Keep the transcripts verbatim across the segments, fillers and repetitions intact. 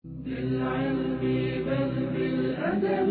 بالعلم بل بالأدب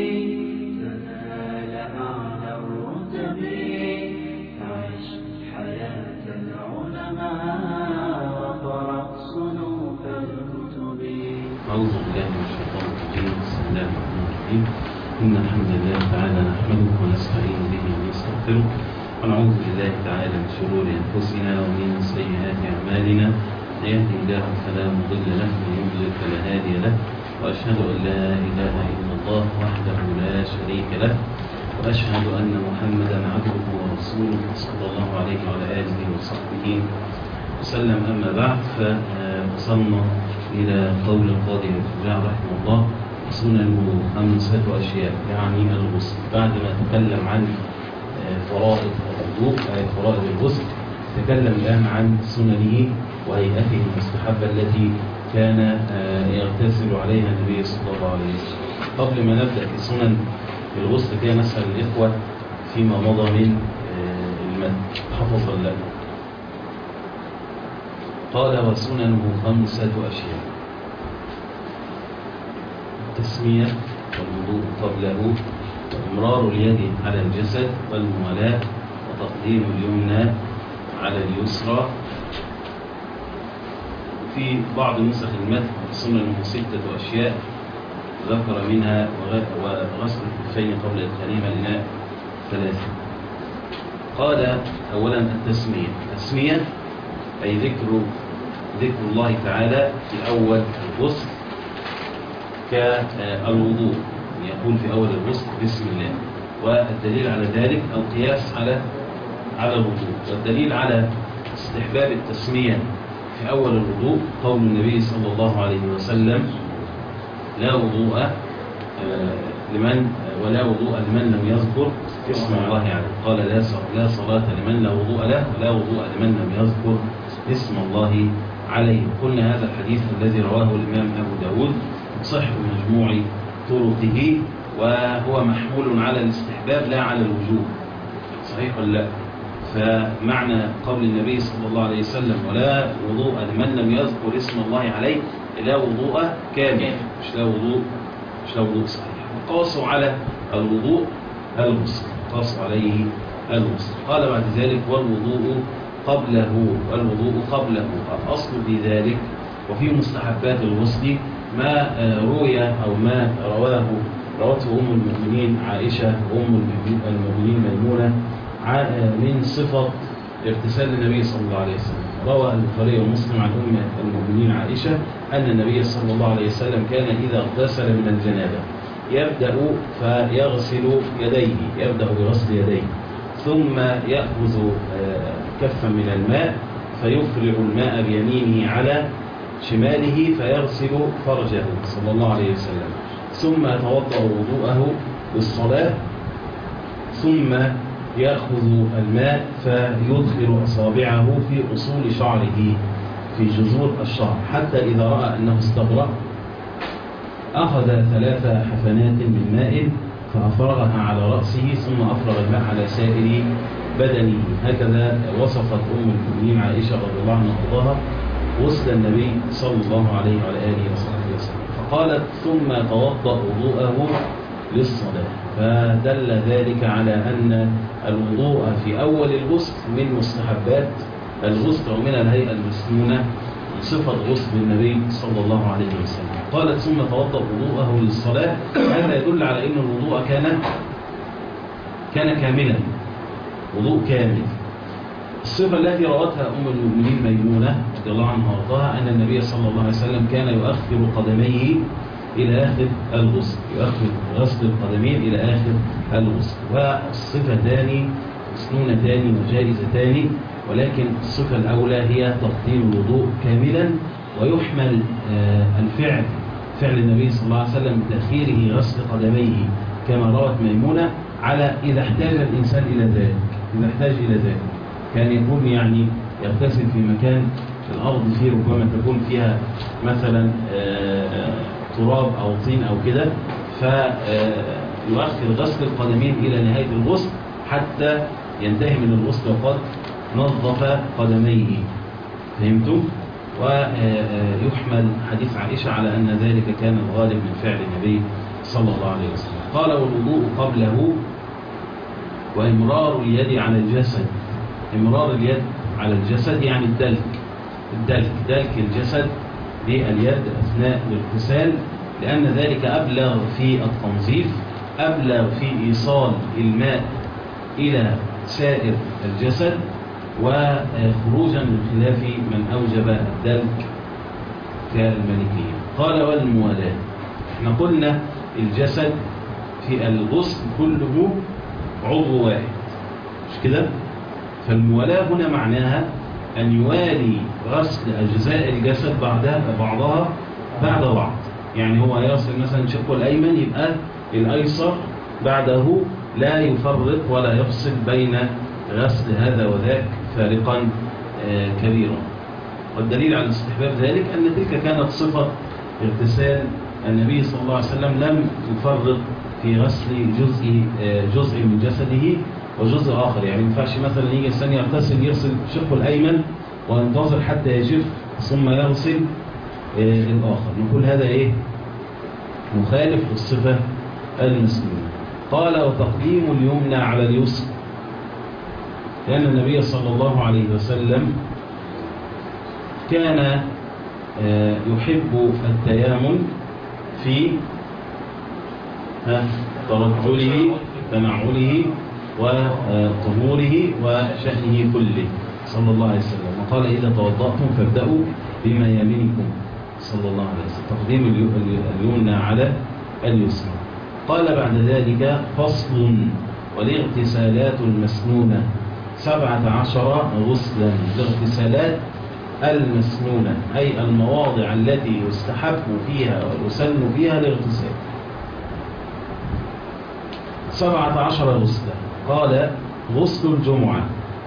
تنال أعلى الرتب فعش حياة العلماء وقرأ صنوف الكتب. أعوذ بالله من الشيطان الرجيم. بسم الله الرحمن الرحيم. إن الحمد لله تعالى نحمده ونستعين به ونستغفره ونعوذ بالله تعالى من شرور أنفسنا ومن سيئات أعمالنا. من يهده الله فلا مضل له ومن يضلل فلا هادي له، وأشهد أن لا إله إلا الله وحده لا شريك له، وأشهد أن محمدا عبده ورسوله صلى الله عليه وعلى آله وصحبه وسلم. أما بعد، فوصلنا إلى قول القاضي الفجاع رحمه الله: سننه خمسة أشياء، يعني الغسل. بعد ما تكلم عن فرائض الوضوء أي فرائض الغسل، تكلم الآن عن سننه وهيئته المستحبة التي كان يغتسل عليها النبي صلى الله عليه وسلم. قبل ما نبدأ في سنن الغسل كان نسأل الإخوة فيما مضى من المتن حفظ الله. قال: وسننه خمسة أشياء: التسمية والوضوء قبله، وإمرار اليد على الجسد، والموالاة، وتقديم اليمنى على اليسرى. في بعض نسخ المتن سننه ستة أشياء ذكر منها وغسل الكفين قبل إدخالهما الإناء ثلاثة. قال: أولا التسمية. التسمية أي ذكر ذكر الله تعالى في أول الغسل كالوضوء، يقول في أول الغسل بسم الله. والدليل على ذلك القياس على على الوضوء. والدليل على استحباب التسمية في أول الوضوء قول النبي صلى الله عليه وسلم: لا وضوء لمن ولا وضوء لمن لم يذكر اسم الله عليه. قال: لا صلاة لمن لا وضوء له، ولا وضوء لمن لم يذكر اسم الله عليه. قلنا هذا الحديث الذي رواه الإمام أبو داود صح بمجموع طرقه، وهو محمول على الاستحباب لا على الوجوب. صحيح ولا لا؟ فمعنى قول النبي صلى الله عليه وسلم: ولا وضوء لمن لم يذكر اسم الله عليه، لا وضوء كامل، مش لا وضوء مش لا وضوء صحيح. قاسوا على الوضوء الغسل، قاسوا عليه الغسل. قال بعد ذلك: والوضوء قبله، والوضوء قبله. الأصل في ذلك وفي مستحبات الغسل ما روي أو ما رواه روته أم المؤمنين عائشة وأم المؤمنين ميمونة من صفة اغتسال النبي صلى الله عليه وسلم. روى البخاري ومسلم عن أم المؤمنين عائشة أن النبي صلى الله عليه وسلم كان إذا اغتسل من الجنابة يبدأ فيغسل يديه، يبدأ بغسل يديه، ثم يأخذ كفا من الماء فيفرغ الماء بيمينه على شماله فيغسل فرجه صلى الله عليه وسلم، ثم يتوضأ وضوءه للصلاة، ثم يأخذ الماء فيدخل أصابعه في أصول شعره في جذور الشعر، حتى إذا رأى أنه استبرأ أخذ ثلاث حفنات من ماء فأفرغها على رأسه، ثم أفرغ الماء على سائر بدنه. هكذا وصفت أم المؤمنين عائشة رضي الله عنها وارضاها غسل النبي صلى الله عليه وعلى آله وصحبه وسلم. فقالت: ثم توضأ وضوءه للصلاة. فدل ذلك على أن الوضوء في أول الغسل من مستحبات الغسل ومن الهيئة المسنونة صفة غسل النبي صلى الله عليه وسلم. قالت: ثم توضأ وضوءه للصلاة. هذا يدل على أن الوضوء كان كان كاملا، وضوء كامل. الصفة التي روتها أم المؤمنين ميمونة رضي الله عنها وارضاها أن النبي صلى الله عليه وسلم كان يؤخر قدميه إلى آخر الغسل، يؤخر غسل القدمين إلى آخر الغسل. والصفتان مسنونتان وجائزتان، ولكن الصفة الأولى هي تقديم الوضوء كاملا، ويحمل الفعل فعل النبي صلى الله عليه وسلم بتأخيره غسل قدميه كما روت ميمونة على إذا احتاج الإنسان إلى ذلك، إذا احتاج إلى ذلك. كان يكون يعني يغتسل في مكان الأرض فيه ربما تكون فيها مثلا تراب أو طين أو كده، فيؤخر غسل القدمين إلى نهاية الغسل حتى ينتهي من الغسل وقد نظف قدميه. فهمتم؟ ويحمل حديث عائشة على أن ذلك كان الغالب من فعل النبي صلى الله عليه وسلم. قال والوضوء قبله وإمرار اليد على الجسد. إمرار اليد على الجسد يعني الدلك الدلك دلك الجسد باليد أثناء الاغتسال، لأن ذلك أبلغ في التنظيف، أبلغ في إيصال الماء إلى سائر الجسد، وخروجا من خلاف من أوجب الدلك كالمالكية. قال والموالاة. احنا قلنا الجسد في الغسل كله عضو واحد، مش كده؟ فالموالاة هنا معناها أن يوالي غسل أجزاء الجسد بعدها بعضها بعد بعض. يعني هو يغسل مثلا شقه الأيمن، يبقى الأيسر بعده، لا يفرق ولا يفصل بين غسل هذا وذاك فارقا كبيرا. والدليل على استحباب ذلك أن تلك كانت صفة اغتسال النبي صلى الله عليه وسلم، لم يفرق في غسل جزء جزء من جسده وجزء آخر. يعني ما ينفعش مثلا يجي الإنسان يغتسل يغسل شقه الأيمن وينتظر حتى يجف ثم يغسل الآخر، نقول هذا إيه؟ مخالف للصفة المسنونة. قال وتقديم اليمنى على اليسر، لأن النبي صلى الله عليه وسلم كان يحب التيامن في ترجله تنعله وطهوره وشأنه كله صلى الله عليه وسلم. وقال إذا توضأتم فابدأوا بما يمينكم صلى الله عليه وسلم، تقديم اليمنى على اليسرى. قال بعد ذلك فصل والاغتسالات المسنونة سبعة عشر غسلا. الاغتسالات المسنونة أي المواضع التي يستحب فيها ويسن فيها الاغتسال، سبعة عشر غسلا. قال غسل الجمعة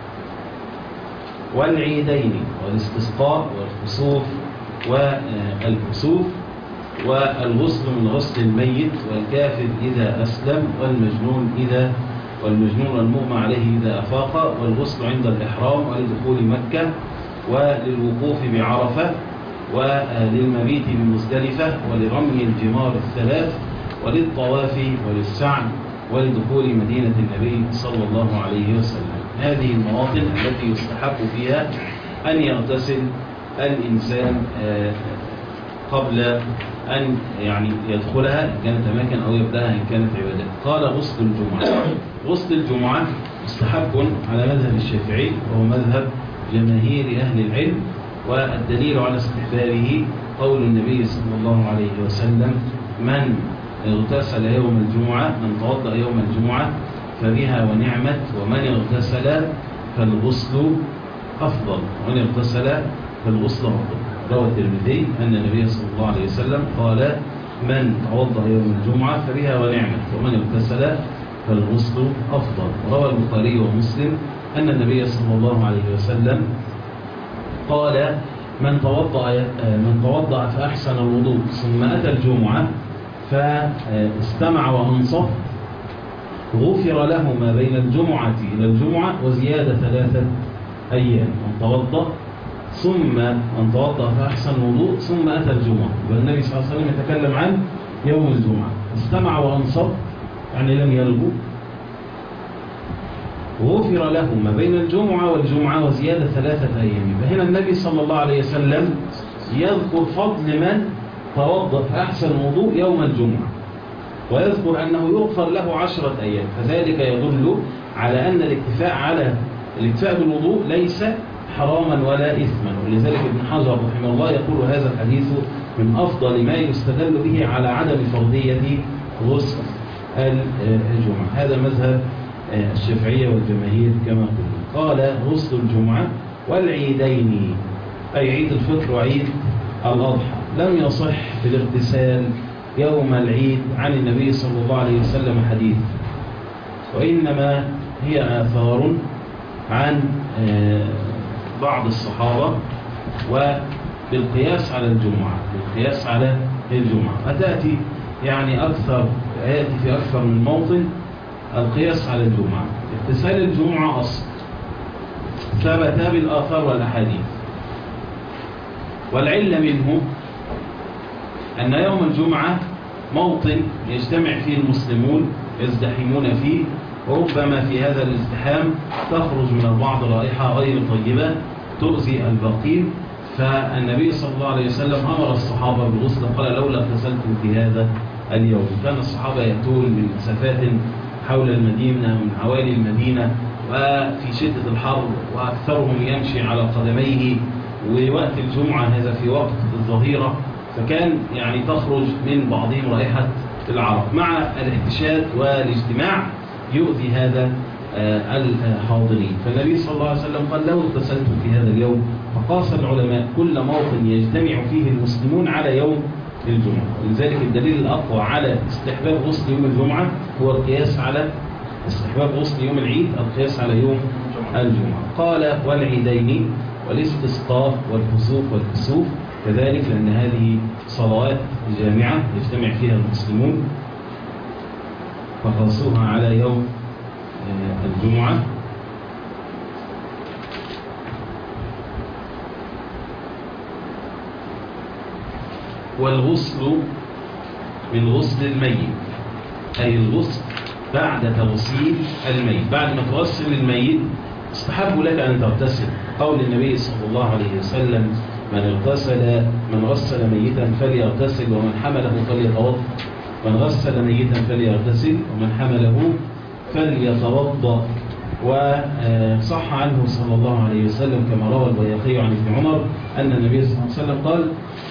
والعيدين والاستسقاء والخسوف والكسوف، والغسل من غسل الميت والكافر إذا أسلم، والمجنون إذا والمجنون والمغمى عليه إذا أفاق، والغسل عند الإحرام ولدخول مكة وللوقوف بعرفة وللمبيت بمزدلفة ولرمي الجمار الثلاث وللطواف وللسعي ولدخول مدينة النبي صلى الله عليه وسلم. هذه المواطن التي يستحق فيها أن يغتسل الإنسان قبل أن يعني يدخلها إن كانت أماكن أو يبدأها إن كانت عبادات. قال غسل الجمعة. غسل الجمعة مستحب على مذهب الشافعي وهو مذهب جماهير أهل العلم، والدليل على استحبابه قول النبي صلى الله عليه وسلم من اغتسل يوم الجمعة من توضأ يوم الجمعة فبها ونعمت، ومن اغتسل فالغسل أفضل، ومن اغتسل فالغسل أفضل. روى الترمذي أن النبي صلى الله عليه وسلم قال من توضأ يوم الجمعة فبها ونعمت، ومن اغتسل فالغسل أفضل. روى البخاري ومسلم أن النبي صلى الله عليه وسلم قال من توضأ من توضأ فأحسن الوضوء ثم أتى الجمعة فاستمع وأنصف غفر له ما بين الجمعة إلى الجمعة وزيادة ثلاثة أيام. من توضأ ثم من توضأ فأحسن الوضوء ثم أتى الجمعة، والنبي صلى الله عليه وسلم يتكلم عن يوم الجمعة. استمع وأنصف يعني لم يلغو، غفر له ما بين الجمعة والجمعة وزيادة ثلاثة أيام. فهنا النبي صلى الله عليه وسلم يذكر فضل من توضأ فأحسن الوضوء يوم الجمعة، ويذكر أنه يغفر له عشرة أيام، فذلك يدل على أن الاكتفاء على الاكتفاء بالوضوء ليس حراما ولا إثما. ولذلك ابن حجر رحمه الله يقول هذا الحديث من أفضل ما يستدل به على عدم فرضية غسل الجمعة. هذا مذهب الشافعية والجماهير كما قلنا. قال غسل الجمعة والعيدين أي عيد الفطر وعيد الأضحى. لم يصح في الاغتسال يوم العيد عن النبي صلى الله عليه وسلم حديث، وإنما هي آثار عن بعض الصحابة وبالقياس على الجمعة بالقياس على الجمعة. وتأتي يعني أكثر يأتي في أكثر من موطن القياس على الجمعة. اغتسال الجمعة أصل ثبت بالآثار والأحاديث، والعلة منه أن يوم الجمعة موطن يجتمع فيه المسلمون يزدحمون فيه، وربما في هذا الازدحام تخرج من البعض رائحة غير طيبة تؤذي الباقين. فالنبي صلى الله عليه وسلم أمر الصحابة بالغسل، قال لولا اغتسلتم في هذا اليوم. كان الصحابة يأتون من مسافات حول المدينة من حوالي المدينة وفي شدة الحر، وأكثرهم يمشي على قدميه، ووقت الجمعة هذا في وقت الظهيرة، فكان يعني تخرج من بعضهم رائحة العرق. مع الاحتشاد والاجتماع يؤذي هذا الحاضرين. فالنبي صلى الله عليه وسلم قال لو اغتسلتم في هذا اليوم، فقاس العلماء كل موطن يجتمع فيه المسلمون على يوم الجمعة. ولذلك الدليل الأقوى على استحباب غسل يوم الجمعة هو القياس على استحباب غسل يوم العيد، القياس على يوم الجمعة. قال والعيدين والاستسقاء والكسوف والكسوف كذلك، لأن هذه صلوات جامعة يجتمع فيها المسلمون، فخاصوها على يوم الجمعة. والغسل من غسل الميت، أي الغسل بعد تغسيل الميت. بعد ما تغسل الميت استحب لك أن تغتسل، قول النبي صلى الله عليه وسلم من اغتسل من غسل ميتا فليغتسل ومن حمله فليتوضأ، من غسل ميتا فليغتسل ومن حمله فليتوضأ. وصح عنه صلى الله عليه وسلم كما روى البيهقي عن ابن عمر أن النبي صلى الله عليه وسلم قال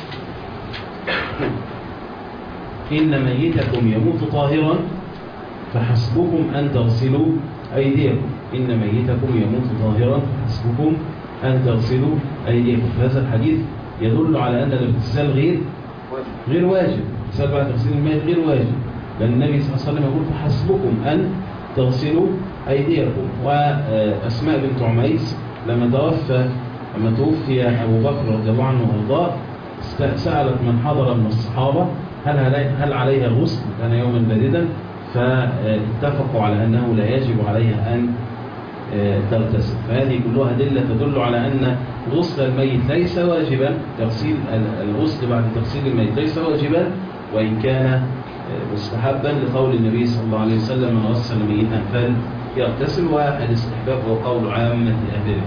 إن ميتكم يموت طاهرا فحسبكم أن تغسلوا أيديكم. إن ميتكم يموت طاهرا فحسبكم أن تغسلوا أيديكم. هذا الحديث يدل على أن الاغتسال غير غير واجب. الاغتسال بعد تغسيل الميت غير واجب، لأن النبي صلى الله عليه وسلم يقول فحسبكم أن تغسلوا أيديكم. وأسماء بنت عميس لما توفى لما توفي أبو بكر رضي الله عنه وارضاه سألت من حضر من الصحابة هل هل عليها غسل، كان يوما باردا، فاتفقوا على أنه لا يجب عليها أن تغتسل. فهذه كلها أدلة تدل على أن غسل الميت ليس واجبا، تغسيل الغسل بعد تغسيل الميت ليس واجبا وإن كان مستحبا، لقول النبي صلى الله عليه وسلم من غسل ميتا فليغتسل، والاستحباب هو قول عامة أهل العلم.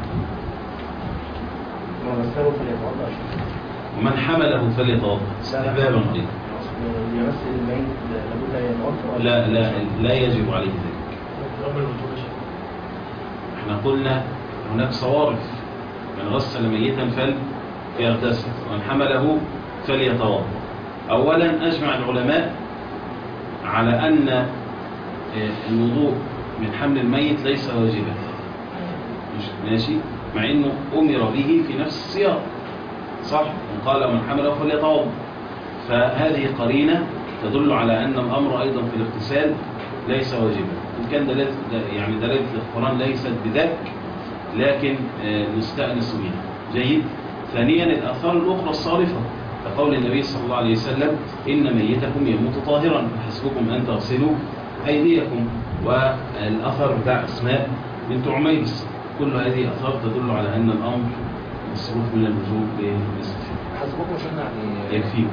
ومن حمله فليتوضأ استحبابا أيضا. يغسل الميت لابد أن يتوضأ؟ لا لا لا يجب عليه ذلك. احنا قلنا هناك صوارف، من غسل ميتا فليغتسل ومن حمله فليتوضأ. أولا أجمع العلماء على أن الوضوء من حمل الميت ليس واجبا، ماشي، مع أنه أمر به في نفس السياق، صح، وقال من حمله فليتوضأ. فهذه قرينة تدل على أن الأمر أيضا في الاغتسال ليس واجبا، إن كان دلالة يعني دلالة القرآن ليست بذاك، لكن نستأنس بها. جيد. ثانيا الآثار الأخرى الصارفة، كقول النبي صلى الله عليه وسلم إن ميتكم يموت طاهرا فحسبكم أن تغسلوا أيديكم، والأثر بتاع أسماء بنت عميس، كل هذه أثار تدل على أن الأمر مصروف من الوجوب بالنسبة حسبكم شنو يعني يكفيكم.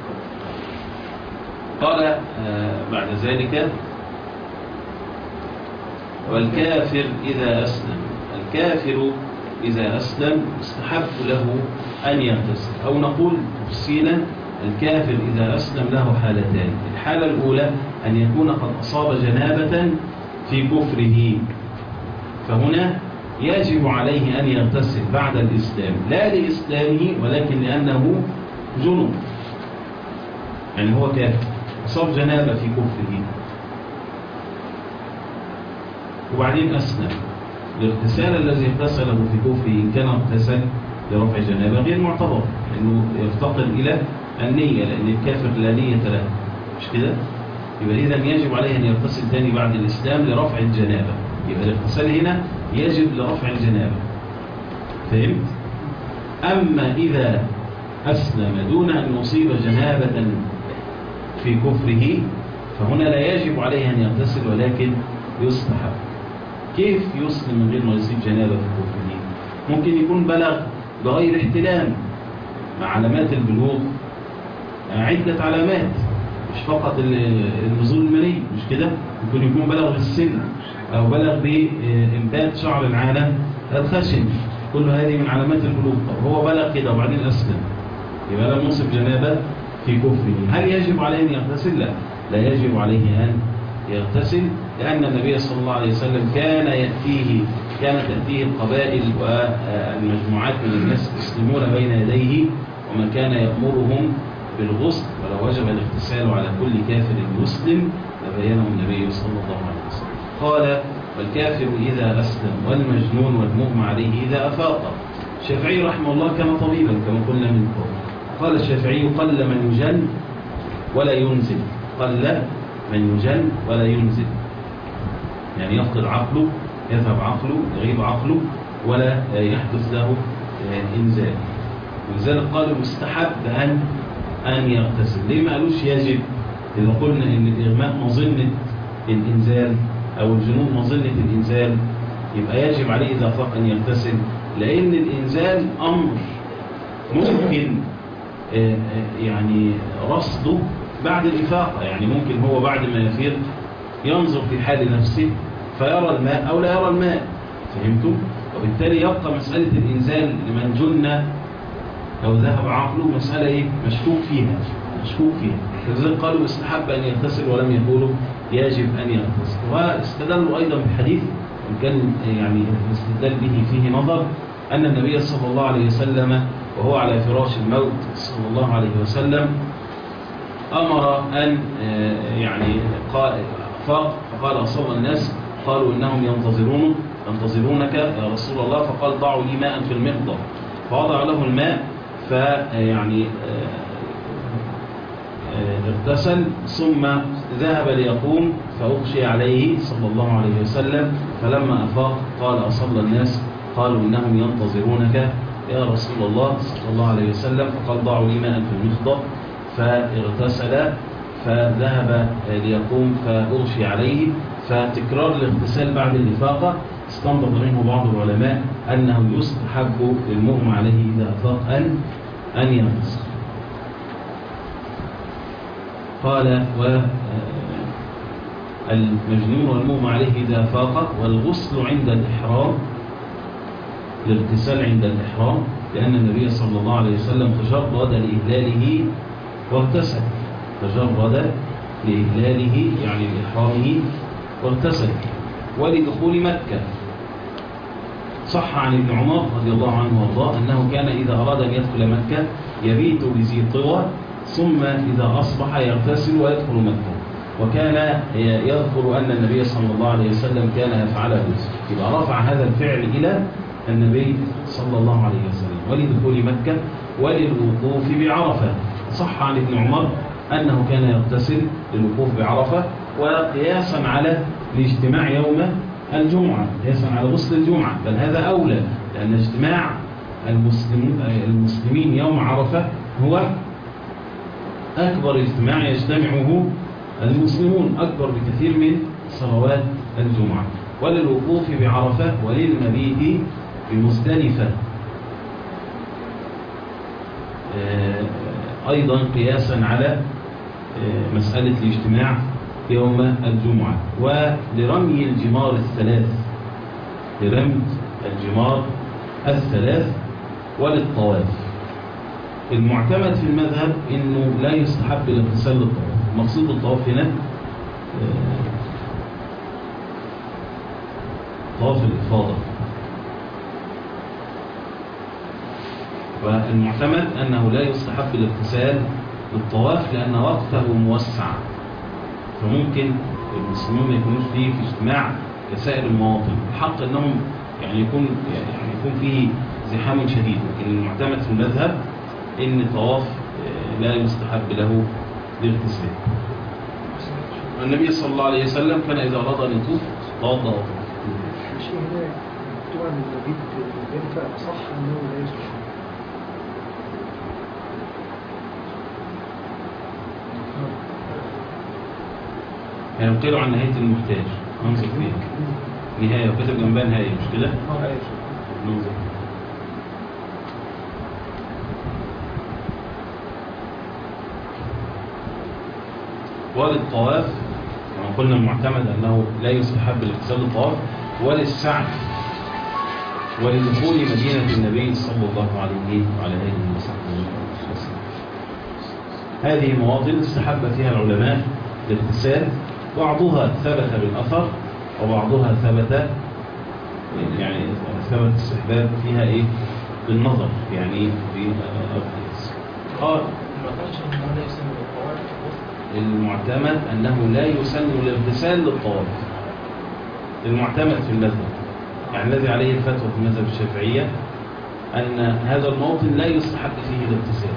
قال آه بعد ذلك والكافر إذا أسلم، الكافر إذا أسلم استحب له أن يغتسل، أو نقول تفصيلا الكافر إذا أسلم له حالتان. الحالة الأولى أن يكون قد أصاب جنابة في كفره، فهنا يجب عليه أن يغتسل بعد الإسلام، لا لإسلامه ولكن لأنه جنوب، يعني هو كافر أصاب جنابة في كفره وبعدين أسلم. الاغتسال الذي اغتسله في كفره إن كان اغتسل لرفع جنابة غير معتبر، لأنه يفتقر إلى النية، لأن الكافر لا نية له، مش كده؟ يبقى إذا يجب عليه أن يغتسل ثاني بعد الإسلام لرفع الجنابة، يبقى الاغتسال هنا يجب لرفع الجنابة. فهمت؟ أما إذا أسلم دون أن يصيب جنابة في كفره فهنا لا يجب عليه أن يغتسل ولكن يستحب. كيف يسلم من غير ما يصيب جنابة في كفره؟ ممكن يكون بلغ بغير احتلام، مع علامات البلوغ عدة علامات، مش فقط النزول المني، مش كده؟ ممكن يكون بلغ بالسن أو بلغ بإنبات شعر العانة الخشن، كل هذه من علامات البلوغ. طب هو بلغ كده وبعدين أسلم، يبقى لم يصب جنابه في كفره، هل يجب عليه أن يغتسل؟ لا، لا يجب عليه أن يغتسل، لأن النبي صلى الله عليه وسلم كان يأتيه كانت تأتيه القبائل والمجموعات من الناس يسلمون بين يديه، وما كان يأمرهم بالغسل، ولو وجب الاغتسال على كل كافر مسلم لبينه النبي صلى الله عليه وسلم. قال: والكافر إذا أسلم والمجنون والمغمى عليه إذا أفاق. الشافعي رحمه الله كان طبيبا كما قلنا من قبل. قال الشافعي: قل من يجن ولا ينزل. قل من يجن ولا ينزل، يعني يفقد عقله، يذهب عقله، يغيب عقله، ولا يحدث له إنزال. ولذلك قالوا مستحب أن أن يغتسل. ليه ما قالوش يجب؟ إذا قلنا إن الإغماء مظنة الإنزال أو الجنون مظنة الإنزال، يبقى يجب عليه إذا فاق أن يغتسل، لأن الإنزال أمر ممكن يعني رصده بعد الإفاقة، يعني ممكن هو بعد ما يفيق ينظر في حال نفسه فيرى الماء أو لا يرى الماء، فهمتم؟ وبالتالي يبقى مسألة الإنزال لمن جن أو ذهب عقله مسألة إيه؟ مشكوك فيها مشكوك فيها فلذلك قالوا استحب أن يغتسل ولم يقولوا يجب أن يغتسل. واستدلوا أيضا بحديث وكان يعني الاستدلال به فيه نظر، أن النبي صلى الله عليه وسلم وهو على فراش الموت صلى الله عليه وسلم أمر أن يعني فاق فقال أصاب الناس قالوا إنهم ينتظرون ينتظرونك يا رسول الله، فقال ضعوا لي ماء في المقدر، فوضع له الماء فيعني اغتسل ثم ذهب ليقوم فأغشي عليه صلى الله عليه وسلم، فلما أفاق قال أصلى الناس قالوا إنهم ينتظرونك يا رسول الله صلى الله عليه وسلم، فقال ضعوا لي ماء في المخضر، فاغتسل فذهب ليقوم فأغشي عليه. فتكرار الاغتسال بعد الإفاقة استنبط منه بعض العلماء أنه يستحب للمغمى عليه إذا أفاق أن أن يغتسل. قال: والمجنون والمغمى عليه إذا أفاق، والغسل عند الإحرام، الاغتسال عند الإحرام، لأن النبي صلى الله عليه وسلم تجرد لإهلاله واغتسل، تجرد لإهلاله يعني لإحرامه واغتسل. ولدخول مكة صح عن ابن عمر رضي الله عنه وارضاه أنه كان إذا أراد أن يدخل مكة يبيت بذي طوى ثم إذا أصبح يغتسل ويدخل مكة، وكان يذكر أن النبي صلى الله عليه وسلم كان يفعله، يبقى رفع هذا الفعل إلى النبي صلى الله عليه وسلم. ولدخول مكة وللوقوف بعرفة صح عن ابن عمر أنه كان يغتسل للوقوف بعرفة، وقياسا على الاجتماع يوم الجمعة، قياسا على غسل الجمعة، بل هذا أولى، لأن اجتماع المسلمين, المسلمين يوم عرفة هو أكبر اجتماع يجتمعه المسلمون، أكبر بكثير من صلوات الجمعة. وللوقوف بعرفة وللمبيت بمزدلفة أيضا قياسا على مسألة الاجتماع يوم الجمعة. ولرمي الجمار الثلاث لرمي الجمار الثلاث وللطواف. المعتمد في المذهب انه لا يستحب الاغتسال للطواف. مقصود الطواف هنا طواف الإفاضة، والمعتمد أنه لا يستحب الاغتسال للطواف لأن وقته موسع، فممكن المسلمون ما يكونوش فيه في اجتماع كسائر المواطن، الحق أنهم يعني يكون يعني يكون فيه زحام شديد، لكن المعتمد في المذهب إن الطواف لا يستحب له الاغتسال. النبي صلى الله عليه وسلم كان إذا أراد أن يطوف توضأ. الشيء هنا طبعا المبيت بالبيت صح أنه لا يصح. يعني قيلوا عن نهاية المحتاج ننظر فيها نهاية، وكتب جنبها نهاية مش كده؟ ننظر وللطواف كما قلنا المعتمد أنه لا يستحب الاغتسال للطواف، وللسعي ولدخول مدينة النبي صلى الله عليه وعلى آله وصحبه وسلم. هذه مواطن استحب فيها العلماء الاغتسال، بعضها ثبت بالأثر وبعضها ثبت يعني ثبت استحباب فيها إيه بالنظر، يعني بالقياس. قال المعتمد أنه لا يسن الاغتسال للطواف، المعتمد في المذهب، يعني الذي عليه الفتوى في المذهب الشافعية أن هذا الموطن لا يستحب فيه الاغتسال.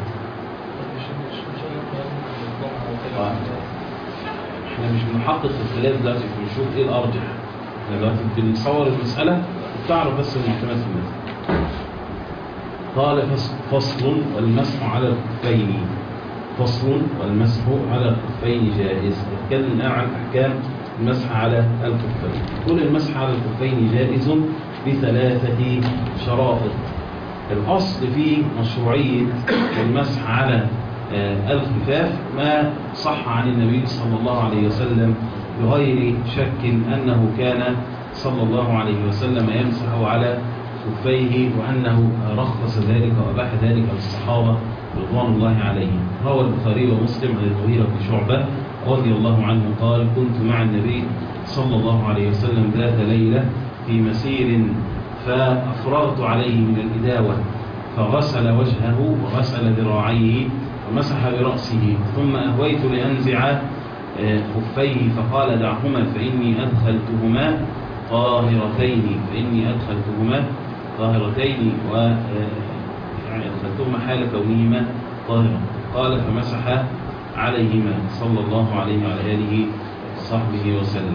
احنا مش بنحقق الخلاف دلوقتي، بنشوف ايه الارجح، احنا دلوقتي بنصور المسألة وتعرف بس المعتمد في المذهب. قال فصل والمسح على الكفين، فصل والمسح على الكفين جائز. نتكلم الآن عن أحكام المسح على الكفين. كل المسح على الكفين جائز بثلاثة شرائط. الأصل في مشروعية المسح على الخفاف ما صح عن النبي صلى الله عليه وسلم بغير شك أنه كان صلى الله عليه وسلم يمسح على كفيه، وأنه رخص ذلك وأباح ذلك للصحابة رضوان الله عليهم. روى البخاري ومسلم عن المغيرة بن شعبة رضي الله عنه قال: كنت مع النبي صلى الله عليه وسلم ذات ليلة في مسير فأفرغت عليه من الإداوة فغسل وجهه وغسل ذراعيه ومسح برأسه، ثم أهويت لأنزع خفيه فقال: دعهما فإني أدخلتهما طاهرتين فإني أدخلتهما طاهرتين و يعني أدخلتهما حال كونهما طاهرة. قال: فمسح عليهما صلى الله عليه وعلى آله وصحبه وسلم.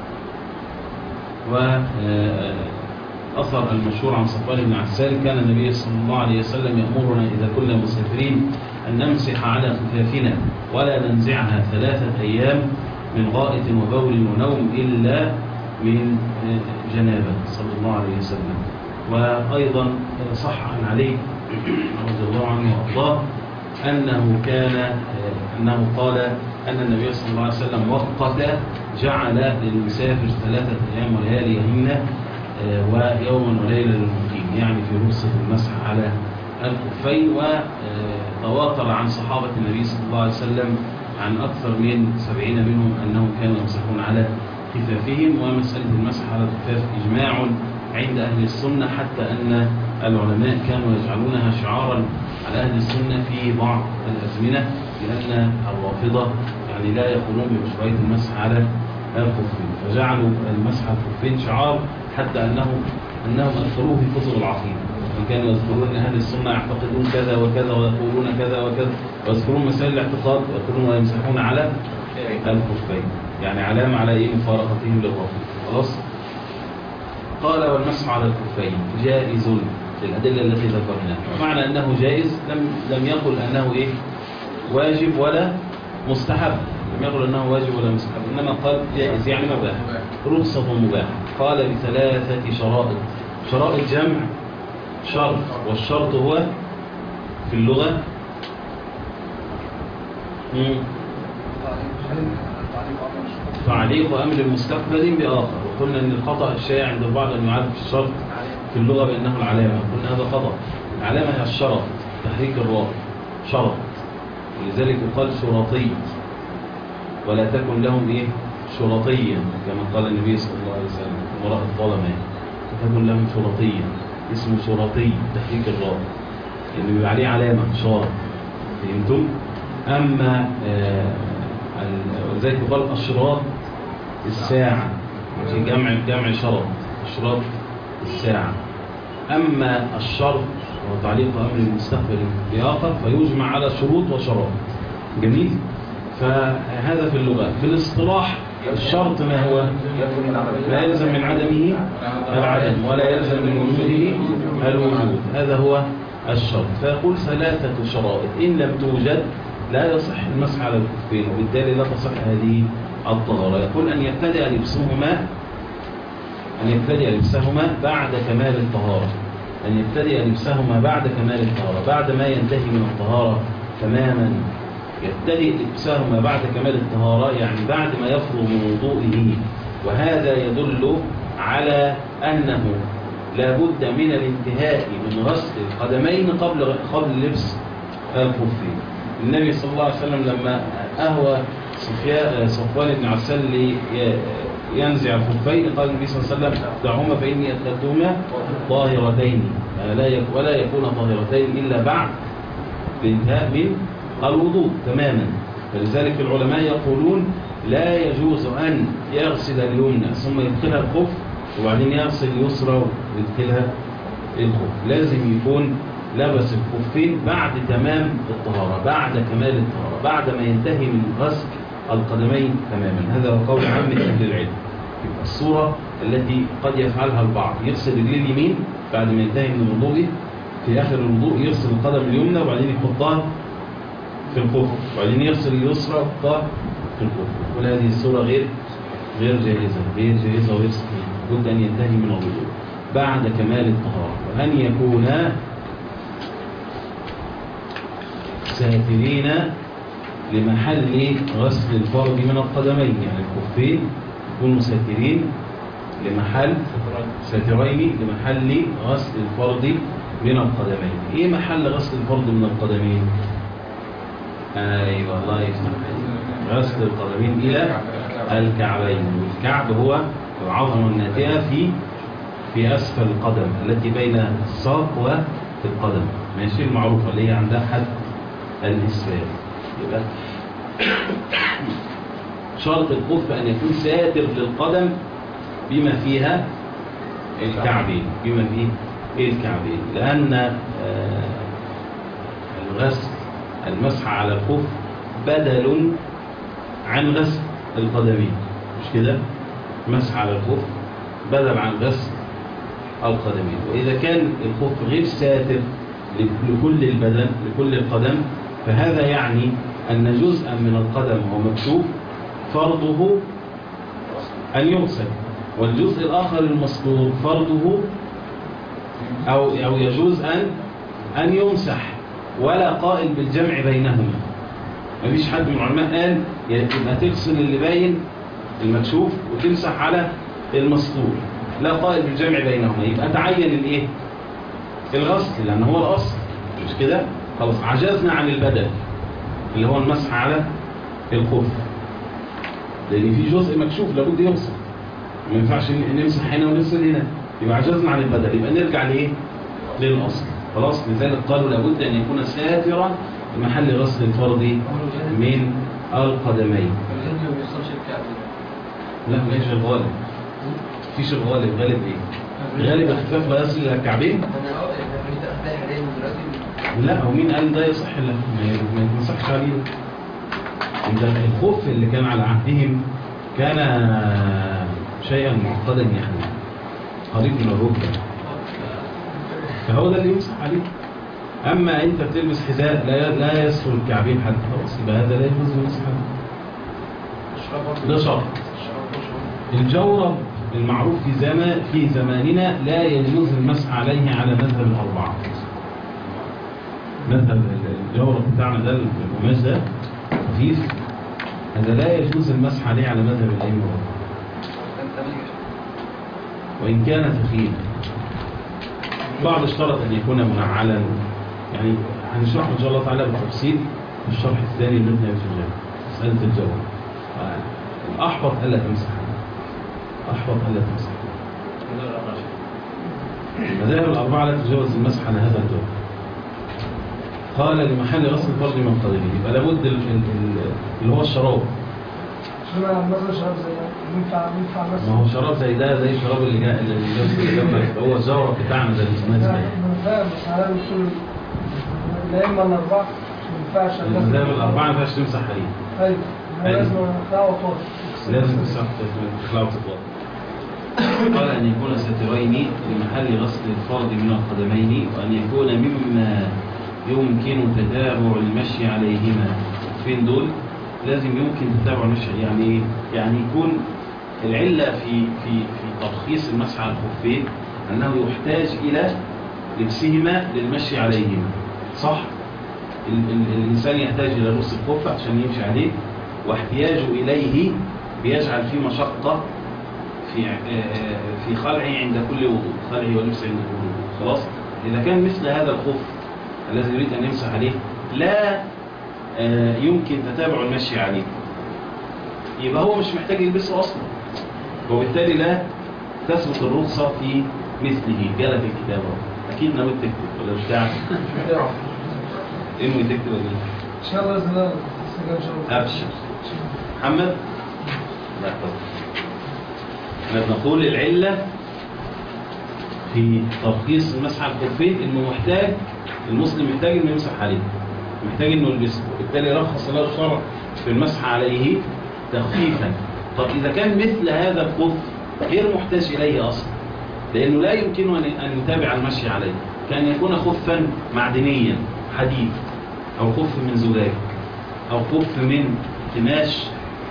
وأثر المشهور عن صفوان بن عسال: كان النبي صلى الله عليه وسلم يأمرنا إذا كنا مسافرين أن نمسح على خفافنا ولا ننزعها ثلاثة أيام من غائط وبول ونوم إلا من جنابة صلى الله عليه وسلم. وأيضا صح عن علي رضي الله عنه وأرضاه أنه كان أنه قال أن النبي صلى الله عليه وسلم وقت جعل للمسافر ثلاثة أيام ولياليهن ويوما وليلة للمقيم، يعني في رخصة المسح على الخفين. وتواتر عن صحابة النبي صلى الله عليه وسلم عن أكثر من سبعين منهم أنهم كانوا يمسحون على خفافهم. ومسألة المسح على الخفاف إجماع عند أهل السنة، حتى أن العلماء كانوا يجعلونها شعارا على أهل السنة في بعض الأزمنة، لأن الرافضة يعني لا يقولون بمشروعية المسح على الخفين، فجعلوا المسح على الخفين شعار، حتى أنه أنهم أذكروه في كتب العقيدة، وكانوا يذكرون أن أهل السنة يعتقدون كذا وكذا ويقولون كذا وكذا، ويذكرون مسائل الاعتقاد ويقولون ويمسحون على الخفين، يعني علامة على إيه مفارقتهم للرافضة. خلاص. قال: والمسح على الخفين جائز للأدلة التي ذكرناها. ومعنى أنه جائز لم لم يقل أنه إيه واجب ولا مستحب، لم يقل أنه واجب ولا مستحب، إنما قال جائز يعني مباح، رخصة مباح. قال: بثلاثة شرائط. شرائط جمع شرط، والشرط هو في اللغة تعليق أمر مستقبل بآخر. وقلنا أن الخطأ الشائع عند البعض أن يعرف الشرط في اللغة بأنه العلامة، قلنا هذا خطأ. العلامة هي الشرط، تحريك الراء شرط، ولذلك يقال شرطي، ولا تكن لهم إيه شرطيا، كما قال النبي صلى الله عليه وسلم امراء الظلمة، تكن لهم شرطيا، اسمه شرطي تحريك الراء، يعني بيبقى عليه علامة شرط. فهمتم؟ أما ولذلك يقال أشراط الساعة، في جمع جمع شرط، أشراط الساعة. أما الشرط هو تعليق أمر المستقبل بآخر، فيجمع على شروط وشرائط. جميل. فهذا في اللغة. في الاصطلاح الشرط ما هو؟ لا يلزم من عدمه العدم ولا يلزم من وجوده الوجود، هذا هو الشرط. فيقول ثلاثة شرائط إن لم توجد لا يصح المسح على الكفين، وبالتالي لا تصح هذه الطهارة. يقول أن يبتدئ لبسهما أن يبتدئ لبسهما بعد كمال الطهارة، أن يبتدئ لبسهما بعد كمال الطهارة، بعد ما ينتهي من الطهارة تماما يبتدئ لبسهما بعد كمال الطهارة، يعني بعد ما يفرغ من وضوئه، وهذا يدل على أنه لا بد من الانتهاء من غسل القدمين قبل قبل لبس الخفين. النبي صلى الله عليه وسلم لما أهوى صفوان بن عسال ينزع الخفين قال النبي صلى الله عليه وسلم دعهما فإني أدخلتهما طاهرتين، ولا يكون طاهرتين إلا بعد الانتهاء من الوضوء تماما. فلذلك العلماء يقولون لا يجوز أن يغسل اليمنى ثم يدخلها الخف وبعدين يغسل اليسرى ويدخلها الخف، لازم يكون لبس الخفين بعد تمام الطهارة، بعد كمال الطهارة، بعد ما ينتهي من غسل القدمين تماما. هذا هو قول عامة أهل العلم. يبقى الصورة التي قد يفعلها البعض يغسل رجليه اليمين بعد ما ينتهي من وضوءه، في آخر الوضوء يغسل القدم اليمنى وبعدين يحطها في الخف، وبعدين يغسل اليسرى ويحطها في الخف. كل هذه الصورة غير غير جائزة غير جائزة وغير صحيحة. بد أن ينتهي من الوضوء بعد كمال الطهارة، وأن يكونا ساترين لمحل غسل الفرد من القدمين، يعني الخفين يكونوا ساترين لمحل ساترين لمحل غسل الفرد من القدمين. ايه محل غسل الفرد من القدمين؟ ايوه الله يفتح عليك، غسل القدمين الى الكعبين، والكعب هو العظمه الناتئه في في اسفل القدم التي بين الساق والقدم، ماشي، المعروفه اللي هي عندها حد الاسفل. يبقى شرط الخف أن يكون ساتر للقدم بما فيها الكعبين، بما فيه الكعبين، لأن الغسل المسح على الخف بدل عن غسل القدمين، مش كده؟ مسح على الخف بدل عن غسل القدمين. وإذا كان الخف غير ساتر لكل البدن لكل القدم، فهذا يعني أن جزءا من القدم هو مكشوف فرضه أن يغسل، والجزء الآخر المستور فرضه أو أو يجوز أن أن يمسح، ولا قائل بالجمع بينهما. ما فيش حد من العلماء قال يبقى تغسل اللي باين المكشوف وتمسح على المستور، لا قائل بالجمع بينهما. يبقى تعين الايه؟ الغسل، لأن هو الأصل، مش كده؟ خلاص عجزنا عن البدل اللي هو المسح على الخف، لأن في جزء مكشوف لابد يغسل، ما ينفعش نمسح هنا ونغسل هنا، يبقى عجزنا عن البدل، يبقى نرجع لإيه؟ للأصل. خلاص، لذلك قالوا لابد أن يكون ساترا بمحل غسل الفرد من القدمين. لا مش الغالب، فيش الغالب. غالب ايه؟ غالب اخفاف غسل الكعبين. لا، هو مين قال ده يصح؟ لا ما يصحش عليه. ده الخوف اللي كان على عهدهم كان شيئا معقدا، يعني قريب من الركبه، فهو ده اللي يمسح عليه. اما انت بتلبس حذاء لا لا يسفل الكعبين حتى، خلاص يبقى هذا لا يجوز المسح عليه. ده شرط. الجورب المعروف في زمان في زماننا لا يجوز المسح عليه على مذهب الأربعة. مذهب الجورب بتاعنا ده القماش ده خفيف، هذا لا يجوز المسح عليه على مذهب الأئمة وإن كان ثقيل. بعض اشترط أن يكون منعلا، يعني هنشرحه إن شاء الله تعالى بالتفصيل في الشرح الثاني من ابن الفجار مسألة الجورب. الأحوط ألا تمسح، أحوط ألا تمسح. مذاهب الأربعة لا تتجاوز المسح على هذا الجو. قال لمحل غسل الفرد من القدمين، يبقى لابد اللي هو الشراب. مثلا شراب زي ينفع ينفع مثلا. ما هو شراب زي ده زي الشراب اللي جاء اللي جنبك، هو الجورب بتاعنا ده الاسماس ده. أنا فاهم، بس على الأصول الأئمة الأربعة ما ينفعش. المذاهب الأربعة ما ينفعش تمسح عليه. أيوه. لازم أخلعه طاهر. لازم تخلعه طاهر. قال أن يكون سترين لمحل غسل الفرد من القدمين، وأن يكون مما يمكن تتابع المشي عليهما. فين دول؟ لازم يمكن تتابع المشي، يعني يعني يكون العلة في في في ترخيص المسح على الخفين أنه يحتاج إلى لبسهما للمشي عليهما، صح؟ ال ال الإنسان يحتاج إلى لبس الخف عشان يمشي عليه، واحتياجه إليه بيجعل فيه مشقة في في خلعه عند كل وضوء، خلعه ولبسه عند كل وضوء. خلاص، إذا كان مثل هذا الخف الذي يريد أن يمسح عليه لا يمكن تتابع المشي عليه، يبقى هو مش محتاج يلبسه أصلا، وبالتالي لا تثبت الرخصة في مثله. جالك الكتاب أكيد ناوي تكتب ولا مش تعرف؟ إنه تكتب ولا ان شاء الله باذن الله ان شاء الله. أبشر محمد. لا طبعا احنا بنقول العلة في ترخيص المسح على الخفين انه محتاج، المسلم محتاج انه يمسح عليه، محتاج انه يلبسه، وبالتالي رخص له الشرع في المسح عليه تخفيفا. طب اذا كان مثل هذا الخف غير محتاج اليه اصلا، لانه لا يمكنه ان يتابع المشي عليه، كان يكون خفا معدنيا حديد، او خف من زجاج، او خف من قماش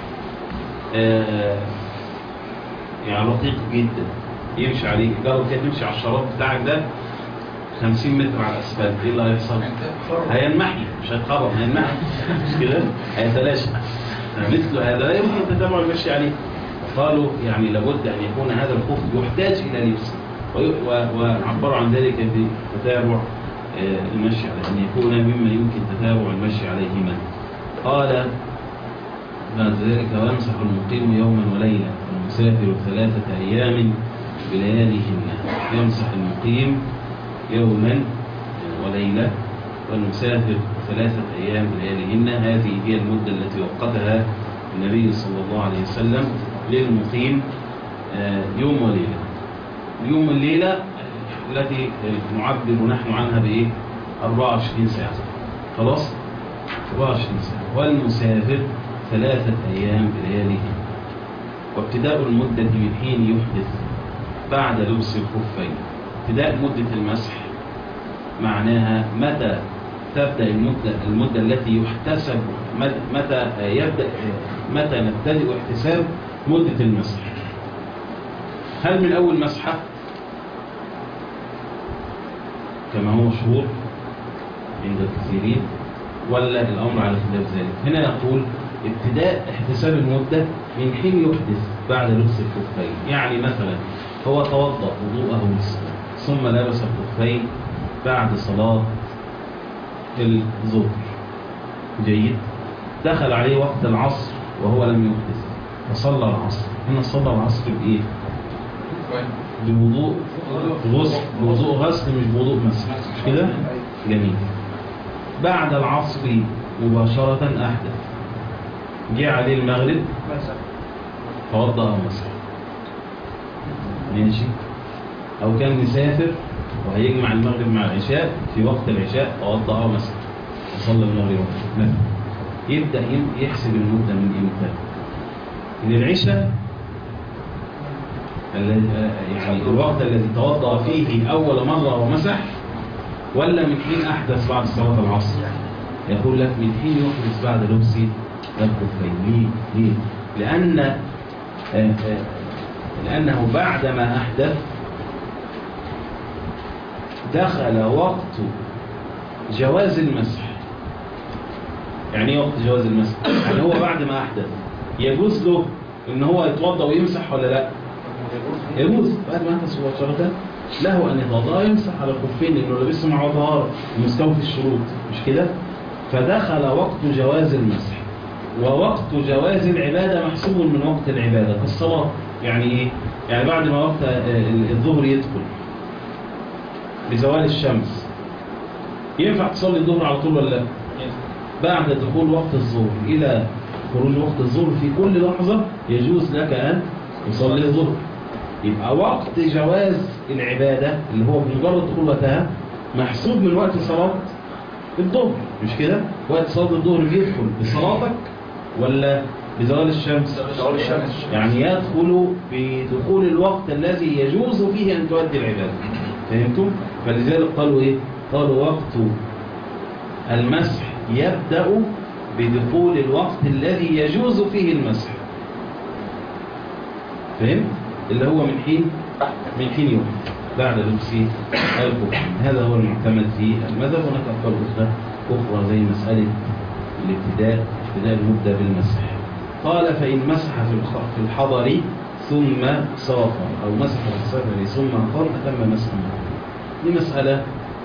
آه يعني رقيق جدا يمشي عليه. جرب كده تمشي على الشراب بتاعك ده خمسين متر على الاسفلت، ايه اللي هيحصل؟ هينمحي، مش هيتخرم، هينمحي مش كده؟ هيتلاشى. مثل هذا لا يمكن تتابع المشي عليه. قالوا يعني لابد ان يكون هذا الخف يحتاج الى لبس، وعبروا عن ذلك بتتابع المشي عليه، ان يكون مما يمكن تتابع المشي عليهما. قال بعد ذلك ويمسح المقيم يوما وليلة والمسافر ثلاثة أيام بلياليهن. يمسح المقيم يوما وليلة والمسافر ثلاثة أيام بلياليهن. هذه هي المدة التي وقتها النبي صلى الله عليه وسلم للمقيم يوم وليلة. يوم الليلة التي نعبر نحن عنها بإيه؟ أربعة وعشرين ساعة. خلاص؟ أربعة وعشرين ساعة. والمسافر ثلاثة أيام بلياليهن. وابتداء المدة من حين يحدث بعد لبس الخفين. ابتداء مدة المسح معناها متى تبدأ المدة, المدة التي يحتسب، متى يبدأ متى نبتدئ احتساب مدة المسح. هل من أول مسحة كما هو مشهور عند الكثيرين، ولا الأمر على خلاف ذلك؟ هنا يقول ابتداء احتساب المدة من حين يحدث بعد لبس الخفين. يعني مثلا هو توضأ وضوءه ثم لبس الخفين بعد صلاة الظهر، جيد، دخل عليه وقت العصر وهو لم يحدث وصلى العصر. هنا صلى العصر بإيه؟ بوضوء غسل، بوضوء غسل مش بوضوء مسح، مش كده؟ جميل. بعد العصر مباشرة أحدث، جاء عليه المغرب توضأ ومسح، ماشي. أو كان مسافر وهيجمع المغرب مع العشاء في وقت العشاء توضأ ومسح وصلى المغرب مثلا. يبدأ يحسب المدة من إمتى؟ من العشاء، يعني الوقت الذي توضأ فيه أول مرة ومسح، ولا من حين أحدث بعد صلاة العصر؟ يقول لك من حين يحدث بعد لبس الخفين. ليه؟ ليه؟ لأن آآ آآ لأنه بعدما أحدث دخل وقت جواز المسح. يعني ايه وقت جواز المسح؟ يعني هو بعد ما أحدث يجوز له إن هو يتوضأ ويمسح ولا لا؟ يجوز بعد ما أحدث مباشرة له أن يتوضأ ويمسح على الخفين لأنه لبسه مع طهارة ومستوفي الشروط، مش كده؟ فدخل وقت جواز المسح. ووقت جواز العبادة محسوب من وقت العبادة كالصلاة. يعني إيه؟ يعني بعد ما وقت الظهر يدخل بزوال الشمس ينفع تصلي الظهر على طول ولا لا؟ بعد دخول وقت الظهر إلى خروج وقت الظهر في كل لحظة يجوز لك أن تصلي الظهر. يبقى وقت جواز العبادة اللي هو بمجرد دخول وقتها محسوب من وقت صلاة الظهر، مش كده؟ وقت صلاة الظهر بيدخل بصلاتك ولا بزوال الشمس؟ بزوال الشمس. يعني يدخل بدخول الوقت الذي يجوز فيه أن تؤدي العبادة. فهمتم؟ فلذلك قالوا إيه؟ قالوا وقت المسح يبدأ بدخول الوقت الذي يجوز فيه المسح. فهمت؟ اللي هو من حين من حين يوم. بعد لبس الكفين. هذا هو المعتمد في المذهب. هناك أقوال أخرى أخرى زي مسألة الابتداء ابتداء المدة بالمسح. قال فإن مسح في الحضر ثم سافر أو مسح في السفر ثم أقام أتم مسحا. دي مسألة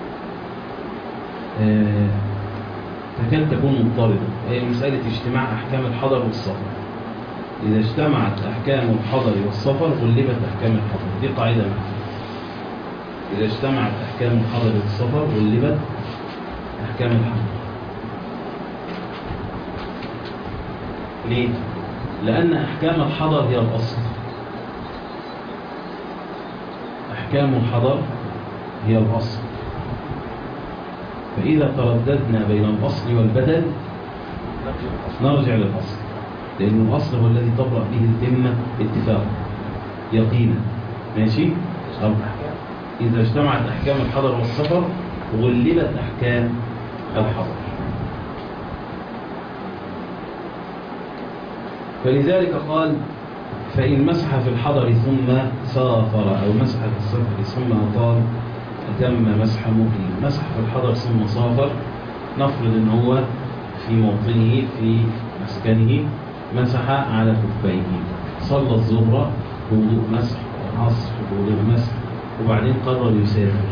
آه تكاد تكون مضطردة، وهي مسألة اجتماع أحكام الحضر والسفر. إذا اجتمعت أحكام الحضر والسفر غلبت أحكام الحضر. دي قاعدة معروفة. إذا اجتمعت أحكام الحضر والسفر غلبت أحكام الحضر. ليه؟ لأن أحكام الحضر هي الأصل. أحكام الحضر هي الأصل. فإذا ترددنا بين الأصل والبدل نرجع للأصل، لأن الأصل هو الذي تبرأ به الذمة اتفاقا يقينا. ماشي؟ أو إذا اجتمعت أحكام الحضر والسفر غلبت أحكام الحضر. فلذلك قال فإن مسح في الحضر ثم سافر أو مسح في السفر ثم أطال أتم مسح مقيم. مسح في الحضر ثم سافر، نفرض أن هو في موطنه في مسكنه مسح على خفيه، صلى الظهر بوضوء مسح والعصر بوضوء مسح، وبعدين قرر يسافر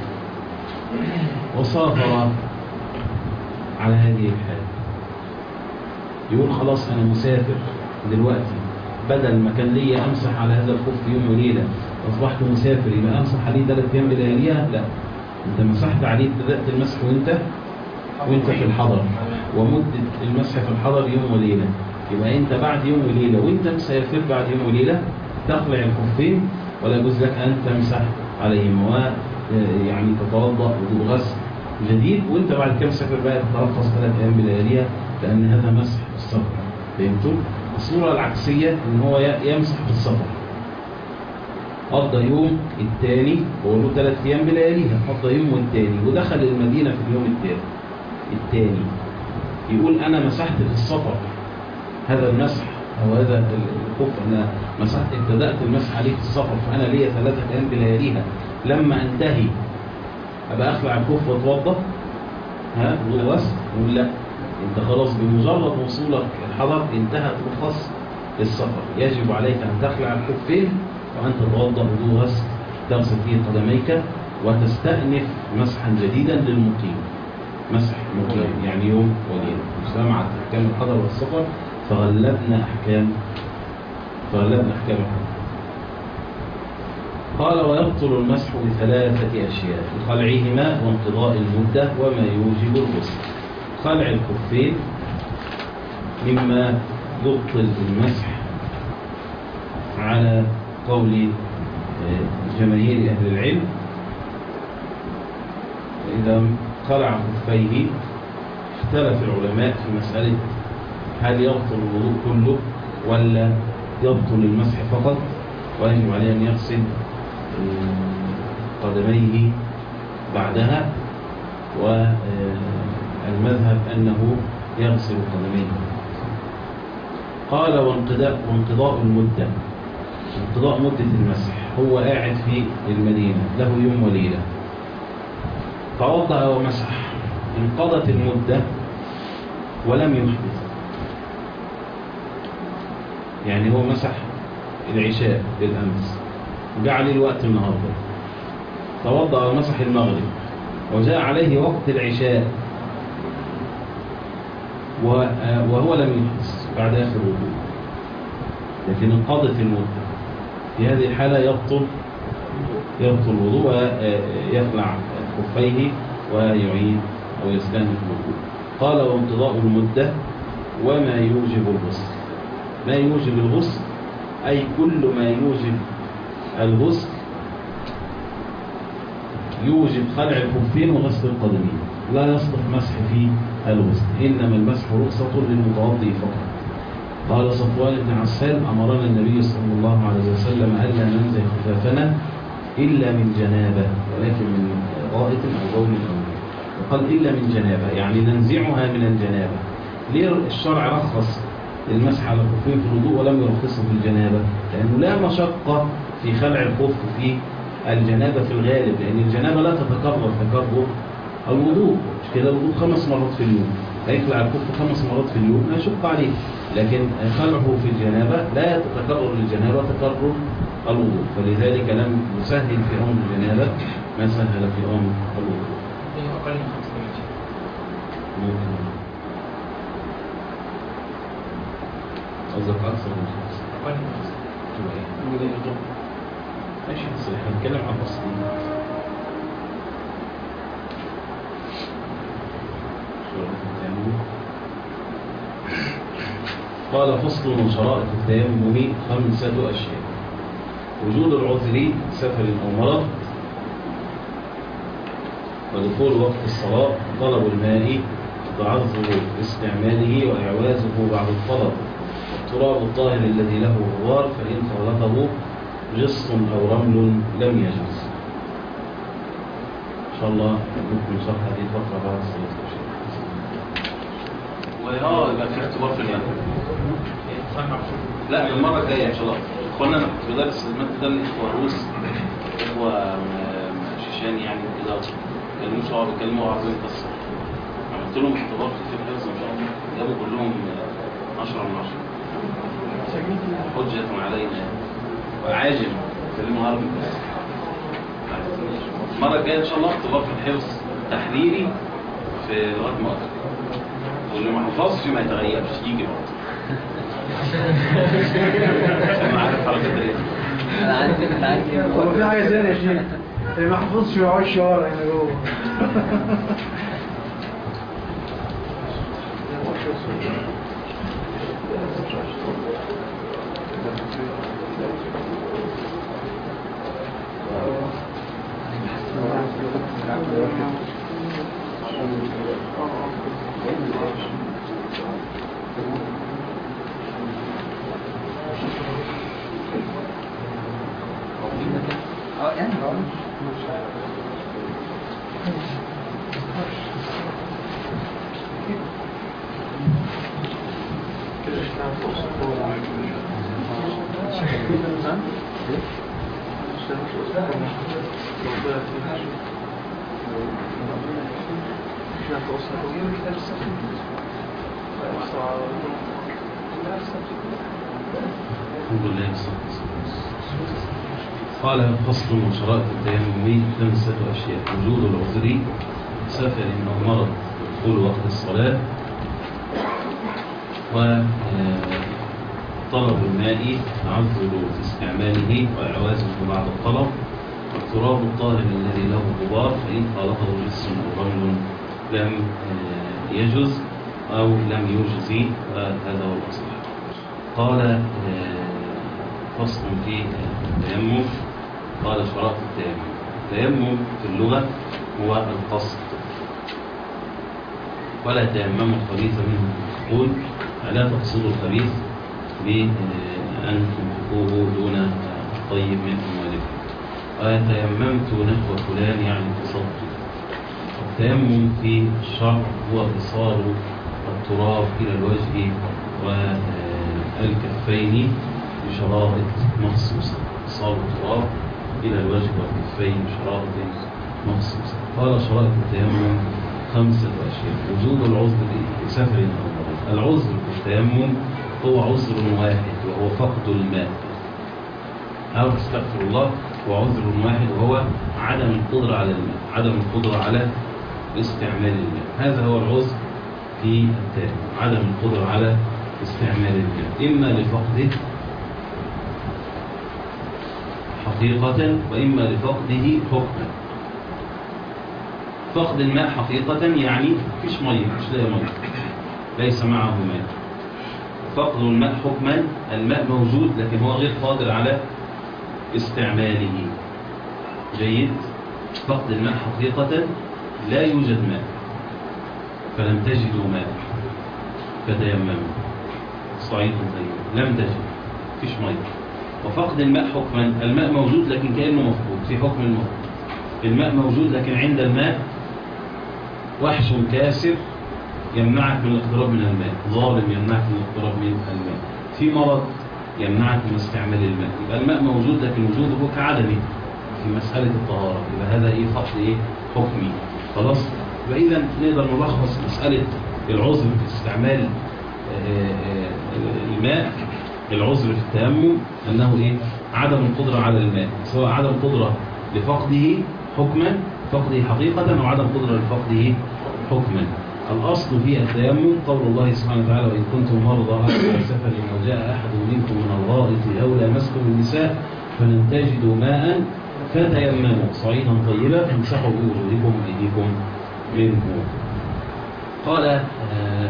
وسافر على هذه الحالة. يقول خلاص أنا مسافر دلوقتي، بدل ما كان لي أمسح على هذا الخف يوم وليلة أصبحت مسافر يبقى أمسح عليه ثلاث أيام بلياليها؟ لا، أنت مسحت عليه ابتدأت المسح وأنت وأنت في الحضر، ومدة المسح في الحضر يوم وليلة، يبقى أنت بعد يوم وليلة وأنت مسافر بعد يوم وليلة تخلع الخفين ولا يجوز لك أن تمسح عليهم، ويعني تتوضأ وضوء غسل جديد، وأنت بعد كم سفر بقى تترخص ثلاث أيام بلياليها، لأن هذا مسح في السفر. فهمتوا؟ الصورة العكسية إن هو يمسح في السفر، قضى يوم الثاني هو له ثلاث أيام بلياليها، قضى يوم والثاني ودخل المدينة في اليوم الثاني الثاني يقول أنا مسحت في السفر هذا المسح أو هذا الخف، أنا مسحت ابتدأت المسح عليه في السفر فأنا ليا ثلاثة أيام بلياليها، لما أنتهي أبقى أخلع الخف وأتوضأ ها وضوء غسل؟ يقول لا، أنت خلاص بمجرد وصولك الحضر انتهت رخص للسفر، يجب عليك أن تخلع الخفين وأن تتوضأ وضوء غسل تغسل فيه قدميك وتستأنف مسحا جديدا للمقيم، مسح مقيم يعني يوم وليلة. اجتمعت أحكام الحضر والسفر فغلبنا أحكام فغلبنا أحكام الحضر. قال ويبطل المسح بثلاثة أشياء: بخلعهما وانقضاء المدة وما يوجب الغسل. خلع الخفين مما يبطل المسح على قول جماهير أهل العلم. إذا خلع خفيه اختلف العلماء في مسألة هل يبطل الوضوء كله ولا يبطل المسح فقط، ويجب عليه أن يغسل قدميه بعدها، والمذهب أنه يغسل قدميه. قال وانقضاء وانقضاء المدة، انقضاء مدة المسح، هو قاعد في المدينة له يوم وليلة، توضأ ومسح، انقضت المدة ولم يحدث، يعني هو مسح العشاء بالأمس جاء عليه الوقت النهاردة، توضأ ومسح المغرب وجاء عليه وقت العشاء وهو لم يحدث بعد آخر وضوء، لكن انقضت المدة، في هذه الحالة يبطل يبطل الوضوء ويخلع خفيه ويعيد أو يستأنف الوضوء. قال وانقضاء المدة وما يوجب الغسل. ما يوجب الغسل أي كل ما يوجب الغسل يوجب خلع الخفين وغسل القدمين، لا يصلح مسح في الغسل، إنما المسح رخصة للمتوضئ فقط. قال صفوان بن عسال أمرنا النبي صلى الله عليه وسلم ألا ننزع خفافنا إلا من جنابة، ولكن من غائط أو بول أو وقال إلا من جنابة، يعني ننزعها من الجنابة. ليه الشرع رخص المسح على الخفين في الوضوء ولم يرخصه في الجنابة؟ لأنه لا مشقة في خلع الخف في الجنابة في الغالب، لأن الجنابة لا تتكرر تكرر الوضوء، مش كده؟ الوضوء خمس مرات في اليوم، هيخلع الكف خمس مرات في اليوم لا يشق عليه، لكن خلعه في الجنابة لا تتكرر الجنابة تكرر الوضوء، فلذلك لم يسهل في أمر الجنابة ما سهل في أمر الوضوء. أقل من خمس دقائق. ممكن قصدك أكثر من خمس؟ أقل من خمس دقائق. ماشي، بس احنا بنتكلم عن فصل. قال فصل من شرائط التيمم خمسة أشياء: وجود العذر سفر أو مرض، ودخول وقت الصلاة، طلب الماء، تعذر استعماله وإعوازه بعد الطلب، التراب الطاهر الذي له غبار فإن خالطه جص أو رمل لم يجوز. إن شاء الله ممكن شرح هذه الفقرة بعد الصلاة. واه يبقى في اختبار في اليوم. لا المرة الجاية إن شاء الله. إخوانا أنا كنت بدرس المادة ده لإخوة روس، إخوة شيشان يعني كده، كلموا شعر بيكلموا عربية قصة. عملت لهم اختبار في الحفظ إن شاء الله، جابوا كلهم عشرة من عشرة. حجة علينا وعاجم كلموا عربي بس. المرة الجاية إن شاء الله اختبار في الحفظ تحريري في لغاية ما أقدر. واللي ما حفظش ما يتغيرش يجي برضه. انا عارف حركات ايه. انا عارف انا عارف هو في حاجه ثانيه يا شيخ، اللي ما حفظش ما يقعدش ورا هنا جوه. اه يعني الحمد لله. قال فصل من شرائط التيمم خمسة أشياء: وجود العذر، سفر أو مرض، دخول وقت الصلاة، وطلب الماء، تعذر استعماله وإعوازه بعد الطلب، والتراب الطاهر الذي له غبار فإن خالطه جسم أو رمل لم يجز أو لم يجزي، هذا هو الأصل. قال فصل في التيمم. قال شرائط التيمم: التيمم في اللغة هو القصد، ولا تيمموا الخبيث منه تنفقون، لا تقصدوا الخبيث بأن تنفقوه دون الطيب من أموالكم. وتيممت نحو فلان يعني تصدت. التيمم في الشرع هو إيصال التراب إلى الوجه والكفين بشرائط مخصوصة. إيصال التراب إلى الوجه والكفين بشرائط مخصوصة. قال شرائط التيمم خمسة أشياء: وجود العذر لسفر أو مرض. العذر في التيمم هو عذر واحد وهو فقد الماء، أو استغفر الله، هو عذر واحد وهو عدم القدرة على الماء، عدم القدرة على استعمال الماء. هذا هو العذر في التيمم، عدم القدرة على استعمال الماء، إما لفقده حقيقة وإما لفقده حكما. فقد الماء حقيقة يعني مفيش مية، مش لاقي مية، ليس معه ماء. فقد الماء حكما، الماء موجود لكن هو غير قادر على استعماله. جيد. فقد الماء حقيقة، لا يوجد ماء فلم تجدوا ماء فتيمموا صعيد طيب، لم تجد، مفيش مية. وفقد الماء حكما، الماء موجود لكن كأنه مفقود، في حكم المفقود. الماء موجود لكن عند الماء وحش كاسر يمنعك من الاقتراب من الماء، ظالم يمنعك من الاقتراب من الماء، في مرض يمنعك من استعمال الماء. يبقى الماء موجود لكن وجوده كعدمه، في مسألة الطهارة، يبقى هذا إيه فصل إيه حكمي. خلاص. فإذا نقدر نلخص مسألة العذر في استعمال الماء، العذر في التيمم أنه إيه عدم القدرة على الماء، سواء عدم القدرة لفقده حكما، فقده حقيقة، أو عدم قدرة لفقده حكما. الأصل في التيمم قول الله سبحانه وتعالى: وإن كنتم مرضى أو على سفر أو جاء أحد منكم من الغائط أو لامستم النساء فلم تجدوا ماء فتيمموا صعيدا طيبا فامسحوا بوجوهكم وأيديكم منه. قال آه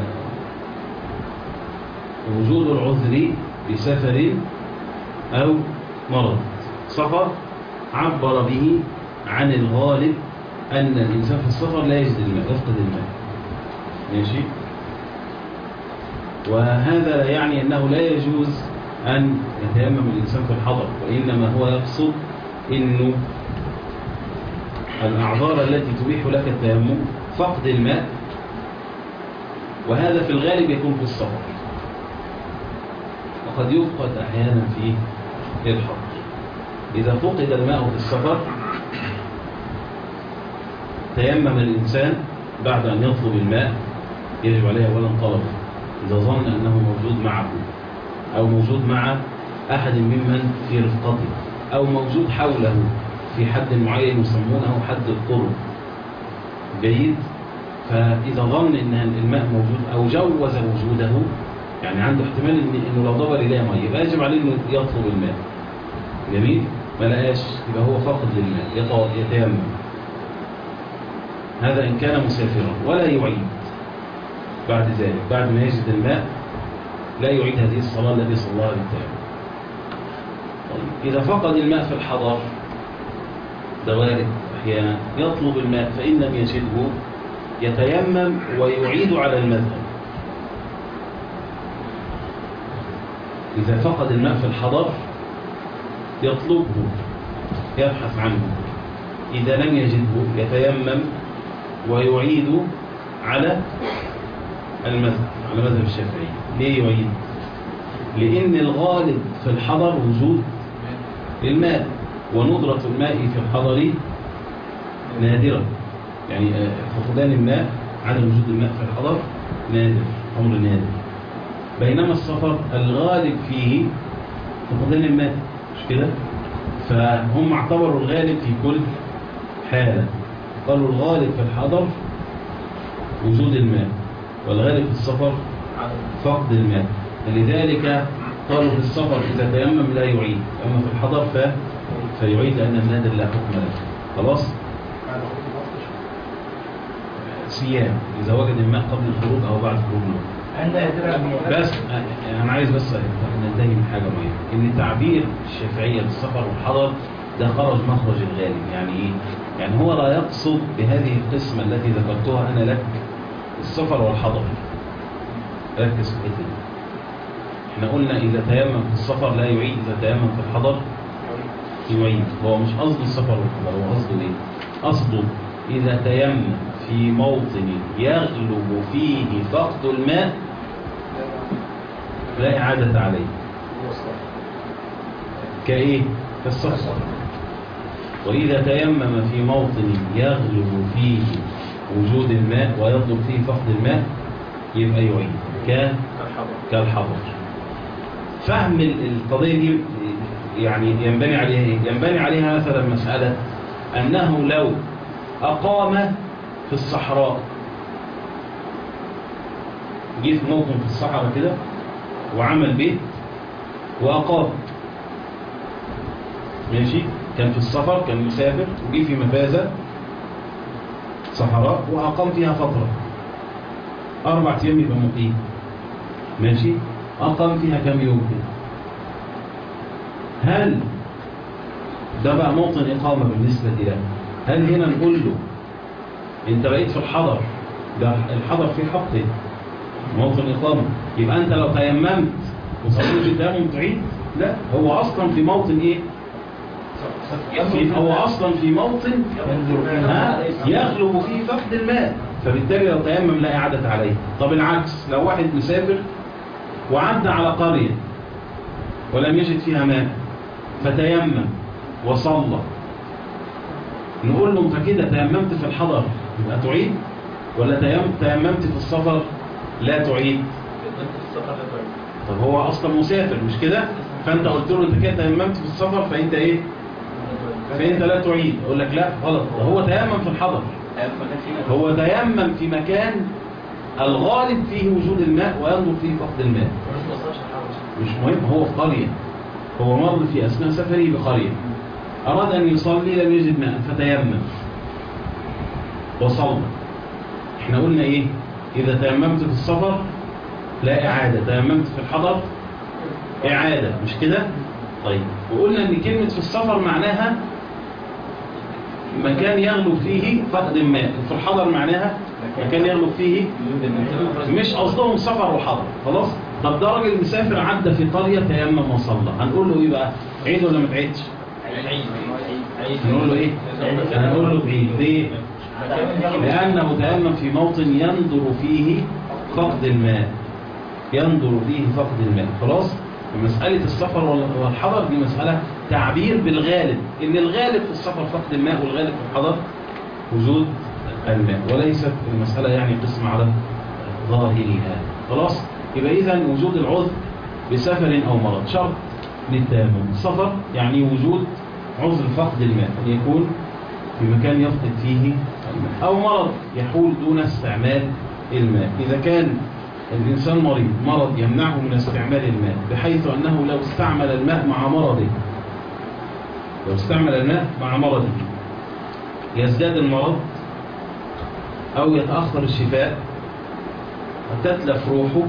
وجود العذر بسفر أو مرض. سفر عبر به عن الغالب أن الإنسان في السفر لا يجد الماء، يفقد الماء. ماشي. وهذا لا يعني أنه لا يجوز أن يتيمم الإنسان في الحضر، وإنما هو يقصد إنه الأعذار التي تبيح لك التيمم فقد الماء، وهذا في الغالب يكون في السفر، وقد يفقد أحيانا في الحضر. إذا فقد الماء في السفر تيمم الإنسان بعد أن يطلب الماء، يجب عليه أولا طلبه إذا ظن أنه موجود معه، أو موجود مع أحد ممن في رفقته، أو موجود حوله في حد معين يسمونه حد القرب. جيد. فإذا ظن أن الماء موجود أو جوز وجوده، يعني عنده احتمال إنه لو دبر إليه ماء يبقى يجب عليه إنه يطلب الماء. جميل. ما لقاش يبقى هو فاقد للماء، يتيمم. هذا إن كان مسافرا، ولا يعيد بعد ذلك، بعد ما يجد الماء لا يعيد هذه الصلاة التي صلاها بالتيمم. طيب إذا فقد الماء في الحضر، ده وارد أحيانا، يطلب الماء فإن لم يجده يتيمم ويعيد على المذهب. إذا فقد الماء في الحضر يطلبه، يبحث عنه، إذا لم يجده يتيمم ويعيد على المذهب، على مذهب الشافعي. ليه يعيد؟ لأن الغالب في الحضر وجود الماء، وندرة الماء في الحضر نادرة، يعني فقدان الماء، عدم وجود الماء في الحضر نادر، أمر نادر. بينما السفر الغالب فيه فقدان الماء، مش كده؟ فهم اعتبروا الغالب في كل حالة، قالوا الغالب في الحضر وجود الماء، والغالب في السفر فقد الماء. لذلك قالوا في السفر إذا تيمم لا يعيد، أما في الحضر ف... فيعيد لأن النادر لا حكم له. خلاص؟ صيام إذا وجد الماء قبل الخروج أو بعد الخروج. بس أنا عايز بس ننتهي من حاجة مهمة، إن تعبير الشافعية بالسفر والحضر ده خرج مخرج الغالب. يعني إيه؟ يعني هو لا يقصد بهذه القسمة التي ذكرتها أنا لك السفر والحضر. ركز في الحتة دي. احنا قلنا إذا تيمم في السفر لا يعيد، إذا تيمم في الحضر يعيد. هو مش قصد السفر والحضر، هو قصده إيه؟ قصده إذا تيمم في موطن يغلب فيه فقد الماء لا إعادة عليه. كإيه؟ كالسفر. وإذا تيمم في موطن يغلب فيه وجود الماء ويطلب فيه فقد الماء يبقى يعيد كالحضر. فهم القضية دي يعني ينبني عليها إيه؟ ينبني عليها مثلا مسألة أنه لو أقام في الصحراء، جه في موطن في الصحراء كده وعمل بيت وأقام، ماشي، كان في السفر، كان مسافر وجه في مفازة صحراء وأقام فيها فترة أربع أيام يبقى مقيم، ماشي، أقام فيها كم يوم كده. هل ده بقى موطن إقامة بالنسبة له؟ هل هنا نقول له أنت بقيت في الحضر، ده الحضر في حقه موطن إقامة، يبقى أنت لو تيممت وصليت التيمم تعيد؟ لا، هو أصلا في موطن إيه؟ هو أصلا في موطن يغلب فيه فقد الماء، فبالتالي لو تيمم لا إعادة عليه. طب العكس، لو واحد مسافر وعدى على قرية ولم يجد فيها ماء فتيمم وصلى نقول له انت كده تيممت في الحضر يبقى تعيد، ولا تيم- تيممت في السفر لا تعيد؟ طب هو اصلا مسافر مش كده؟ فانت قلت له انت كده تيممت في السفر فانت ايه؟ فانت لا تعيد. اقول لك لا غلط، ده هو تيمم في الحضر. هو تيمم في مكان الغالب فيه وجود الماء وينظر فيه فقد الماء. مش مهم، هو في قرية، هو مر في أثناء سفره بقرية، أراد أن يصلي لم يجد ماء فتيمم وصلى. احنا قلنا ايه؟ إذا تيممت في السفر لا إعادة، تيممت في الحضر إعادة، مش كده؟ طيب، وقلنا ان كلمة في السفر معناها مكان يغلب فيه فقد الماء، في الحضر معناها مكان يغلب فيه، مش قصدهم سفر وحضر. خلاص؟ طب ده راجل مسافر عدى في قرية تيمم وصلى، هنقول له ايه بقى؟ عيد ولا ما تعيدش؟ هنقول له ايه؟ هنقول له عيد. ليه؟ لأنه تيمم في موطن يندر فيه فقد الماء، يندر فيه فقد الماء. خلاص؟ مسألة السفر والحضر دي مسألة تعبير بالغالب، إن الغالب في السفر فقد الماء والغالب في الحضر وجود الماء، وليست المسألة يعني قسم على ظاهرها. خلاص؟ يبقى إذن وجود العذر بسفر أو مرض شرط للتيمم. السفر يعني وجود عذر فقد الماء، أن يكون في مكان يفقد فيه الماء، أو مرض يحول دون استعمال الماء. إذا كان الإنسان مريض، مرض يمنعه من استعمال الماء، بحيث أنه لو استعمل الماء مع مرضه، لو استعمل الماء مع مرضه يزداد المرض أو يتأخر الشفاء، تتلف روحه،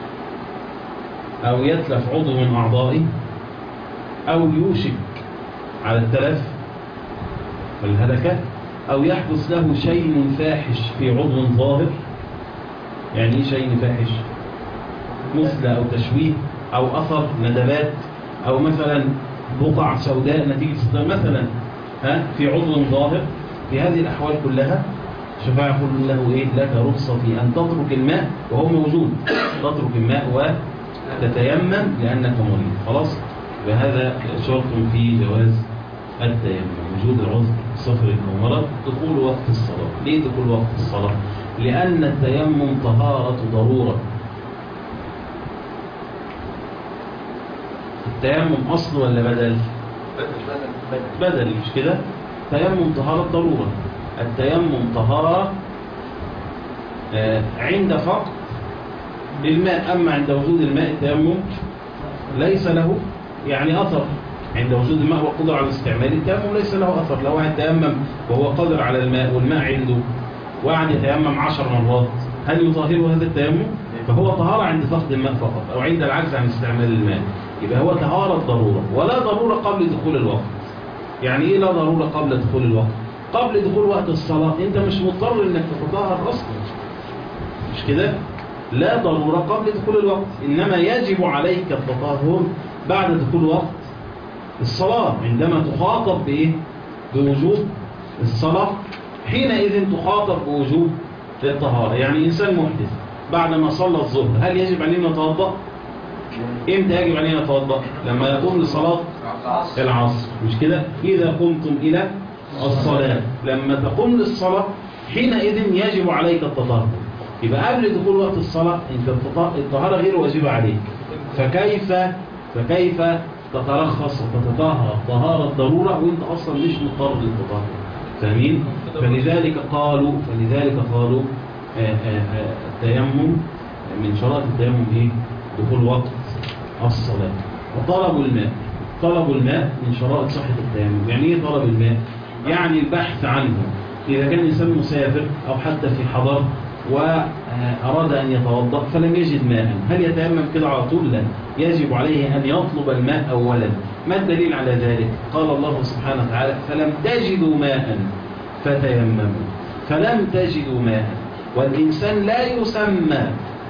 أو يتلف عضو من أعضائه، أو يوشك على التلف والهلكة، أو يحدث له شيء فاحش في عضو ظاهر. يعني ايه شيء فاحش؟ مثل أو تشويه أو أثر ندبات، أو مثلا بقع سوداء نتيجة استخدام مثلا ها في عضو ظاهر. في هذه الأحوال كلها الشفاعة يقول له إيه؟ لك رخصة في أن تترك الماء وهو موجود، تترك الماء وتتيمم لأنك مريض. خلاص؟ وهذا شرط في جواز التيمم، وجود العذر سفر أو مرض. دخول وقت الصلاة. ليه دخول وقت الصلاة؟ لأن التيمم طهارة ضرورة. التيمم أصل ولا بدل؟ بدل، مش كده؟ تيمم طهارة ضرورة. التيمم طهارة آه عند فقد الماء، أما عند وجود الماء التيمم ليس له يعني أثر. عند وجود الماء والقدرة على الاستعمال التيمم ليس له أثر. لو واحد تيمم وهو قادر على الماء والماء عنده وقعد يتيمم عشر مرات، هل يطهره هذا التيمم؟ فهو طهارة عند فقد الماء فقط، أو عند العجز عن استعمال الماء. يبقى هو طهارة ضرورة، ولا ضرورة قبل دخول الوقت. يعني إيه لا ضرورة قبل دخول الوقت؟ قبل دخول وقت الصلاة أنت مش مضطر إنك تتطهر أصلا، مش كده؟ لا ضرورة قبل دخول الوقت، إنما يجب عليك التطهر بعد دخول وقت الصلاة. عندما تخاطب بإيه؟ بوجوب الصلاة، حينئذ تخاطب بوجوب الطهارة. يعني إنسان محدث بعد ما صلى الظهر، هل يجب عليه يتوضأ؟ إمتى يجب عليه يتوضأ؟ لما يقوم لصلاة العصر، مش كده؟ إذا قمتم إلى الصلاة، لما تقوم للصلاة حينئذ يجب عليك التطهر. يبقى قبل دخول وقت الصلاة أنت الطهارة غير واجبة عليك، فكيف فكيف تترخص وتتطهر طهارة ضرورة وانت اصلا مش مضطر للتطهر؟ فاهمين؟ فلذلك قالوا فلذلك قالوا آآ آآ التيمم من شرائط التيمم ايه؟ دخول وقت الصلاة. وطلب الماء، طلب الماء من شرائط صحة التيمم. يعني ايه طلب الماء؟ يعني البحث عنه. اذا كان الانسان مسافر او حتى في حضر وأراد أن يتوضأ فلم يجد ماء، هل يتيمم كده على طول؟ لا، يجب عليه أن يطلب الماء أولا. ما الدليل على ذلك؟ قال الله سبحانه وتعالى فلم تجدوا ماء فتيمموا. فلم تجدوا ماء، والإنسان لا يسمى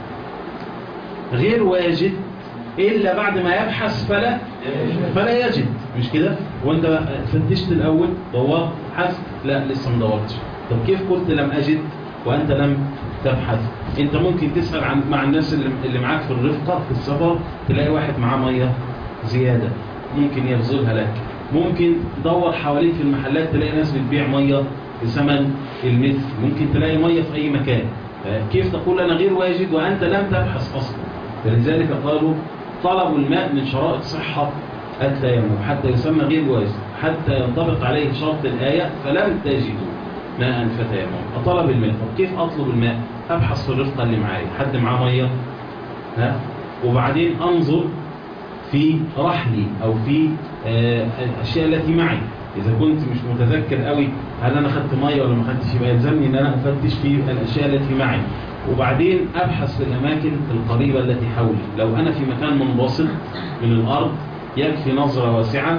غير واجد إلا بعد ما يبحث فلا فلا يجد، مش كده؟ وانت فتشت الأول دورت حث؟ لا لسه ما دورتش. طب كيف قلت لم أجد وأنت لم تبحث؟ أنت ممكن تسأل عن مع الناس اللي, اللي معاك في الرفقة في السفر، تلاقي واحد معاه مية زيادة ممكن يبذلها لك، ممكن تدور حواليك في المحلات تلاقي ناس بتبيع مية بثمن المثل، ممكن تلاقي مية في أي مكان. كيف تقول أنا غير واجد وأنت لم تبحث أصلا؟ فلذلك قالوا طلب الماء من شرائط صحة التيمم حتى يسمى غير واجد، حتى ينطبق عليه شرط الآية فلم تجدوا ماء فتيمم. أطلب الماء، طب كيف أطلب الماء؟ أبحث في الرفقة اللي معايا، حد معاه مية؟ ها؟ وبعدين أنظر في رحلي أو في آه الأشياء التي معي. إذا كنت مش متذكر قوي هل أنا خدت مية ولا ما خدتش، يبقى يلزمني إن أنا أفتش في الأشياء التي معي. وبعدين أبحث في الأماكن القريبة التي حولي. لو أنا في مكان منبسط من الأرض يكفي نظرة واسعة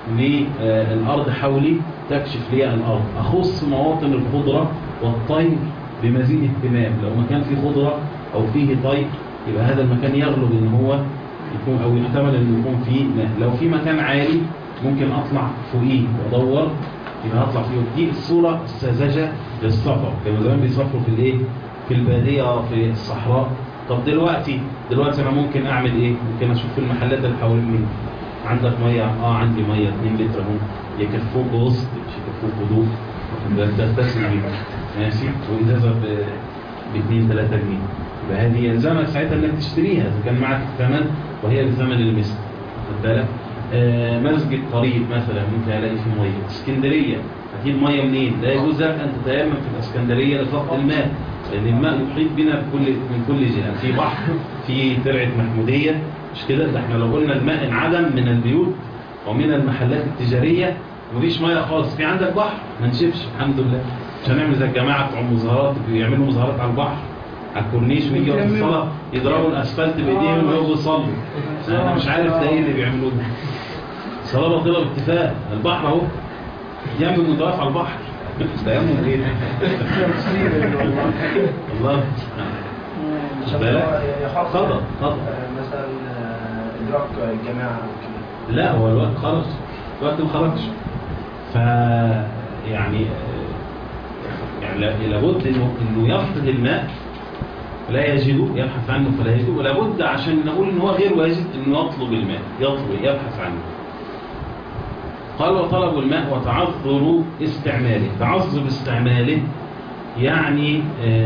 للأرض حولي تكشف لي الأرض. أخص مواطن الخضرة والطير بمزيد اهتمام. لو مكان فيه خضرة أو فيه طير يبقى هذا المكان يغلب إن هو يكون أو يحتمل إن يكون فيه ماء. لو في مكان عالي ممكن أطلع فوقيه وأدور يبقى أطلع فيه. دي الصورة الساذجة للسفر كما زمان بيسافروا في الإيه؟ في البادية في الصحراء. طب دلوقتي دلوقتي أنا ممكن أعمل إيه؟ ممكن أشوف في المحلات اللي حوالين مني عندك مية؟ آه عندي مية اتنين لتر اهو، يكفوك وسط مش يكفوك وضوء تغتسل بيه ماشي، وإزازة ب اتنين تلاتة جنيه. يبقى هذه يلزمك ساعتها إنك تشتريها إذا كان معك الثمن وهي بثمن المثل. خد بالك؟ آه مسجد قريب مثلا ممكن ألاقي فيه مية. اسكندرية هتجيب مية منين؟ لا يجوز لك أن تتيمم في الاسكندرية لفقد الماء، لأن الماء يحيط بنا بكل من كل جهة. في بحر، في ترعة محمودية، مش كده؟ ده احنا لو قلنا الماء انعدم من البيوت ومن المحلات التجارية مفيش مية خالص. في عندك بحر ما نشفش الحمد لله. مش هنعمل زي الجماعة بتوع المظاهرات بيعملوا مظاهرات على البحر على الكورنيش ويجي وقت الصلاة يضربوا الأسفلت بإيديهم ويقعدوا يصلوا. أنا مش عارف ده إيه اللي بيعملوه ده. صلاة باطلة باتفاق. البحر أهو يعمل مضاف على البحر. تيمم إيه؟ الله خطأ خطأ مثلا إدراك الجماعة وكده. لا هو الوقت خرج، الوقت ما خرجش. ف يعني يعني لابد انه انه يفقد الماء لا يجده، يبحث عنه فلا يجده، ولابد عشان نقول ان هو غير واجد انه يطلب الماء، يطلب يبحث عنه. قال وطلب الماء وتعذر استعماله. تعذر استعماله يعني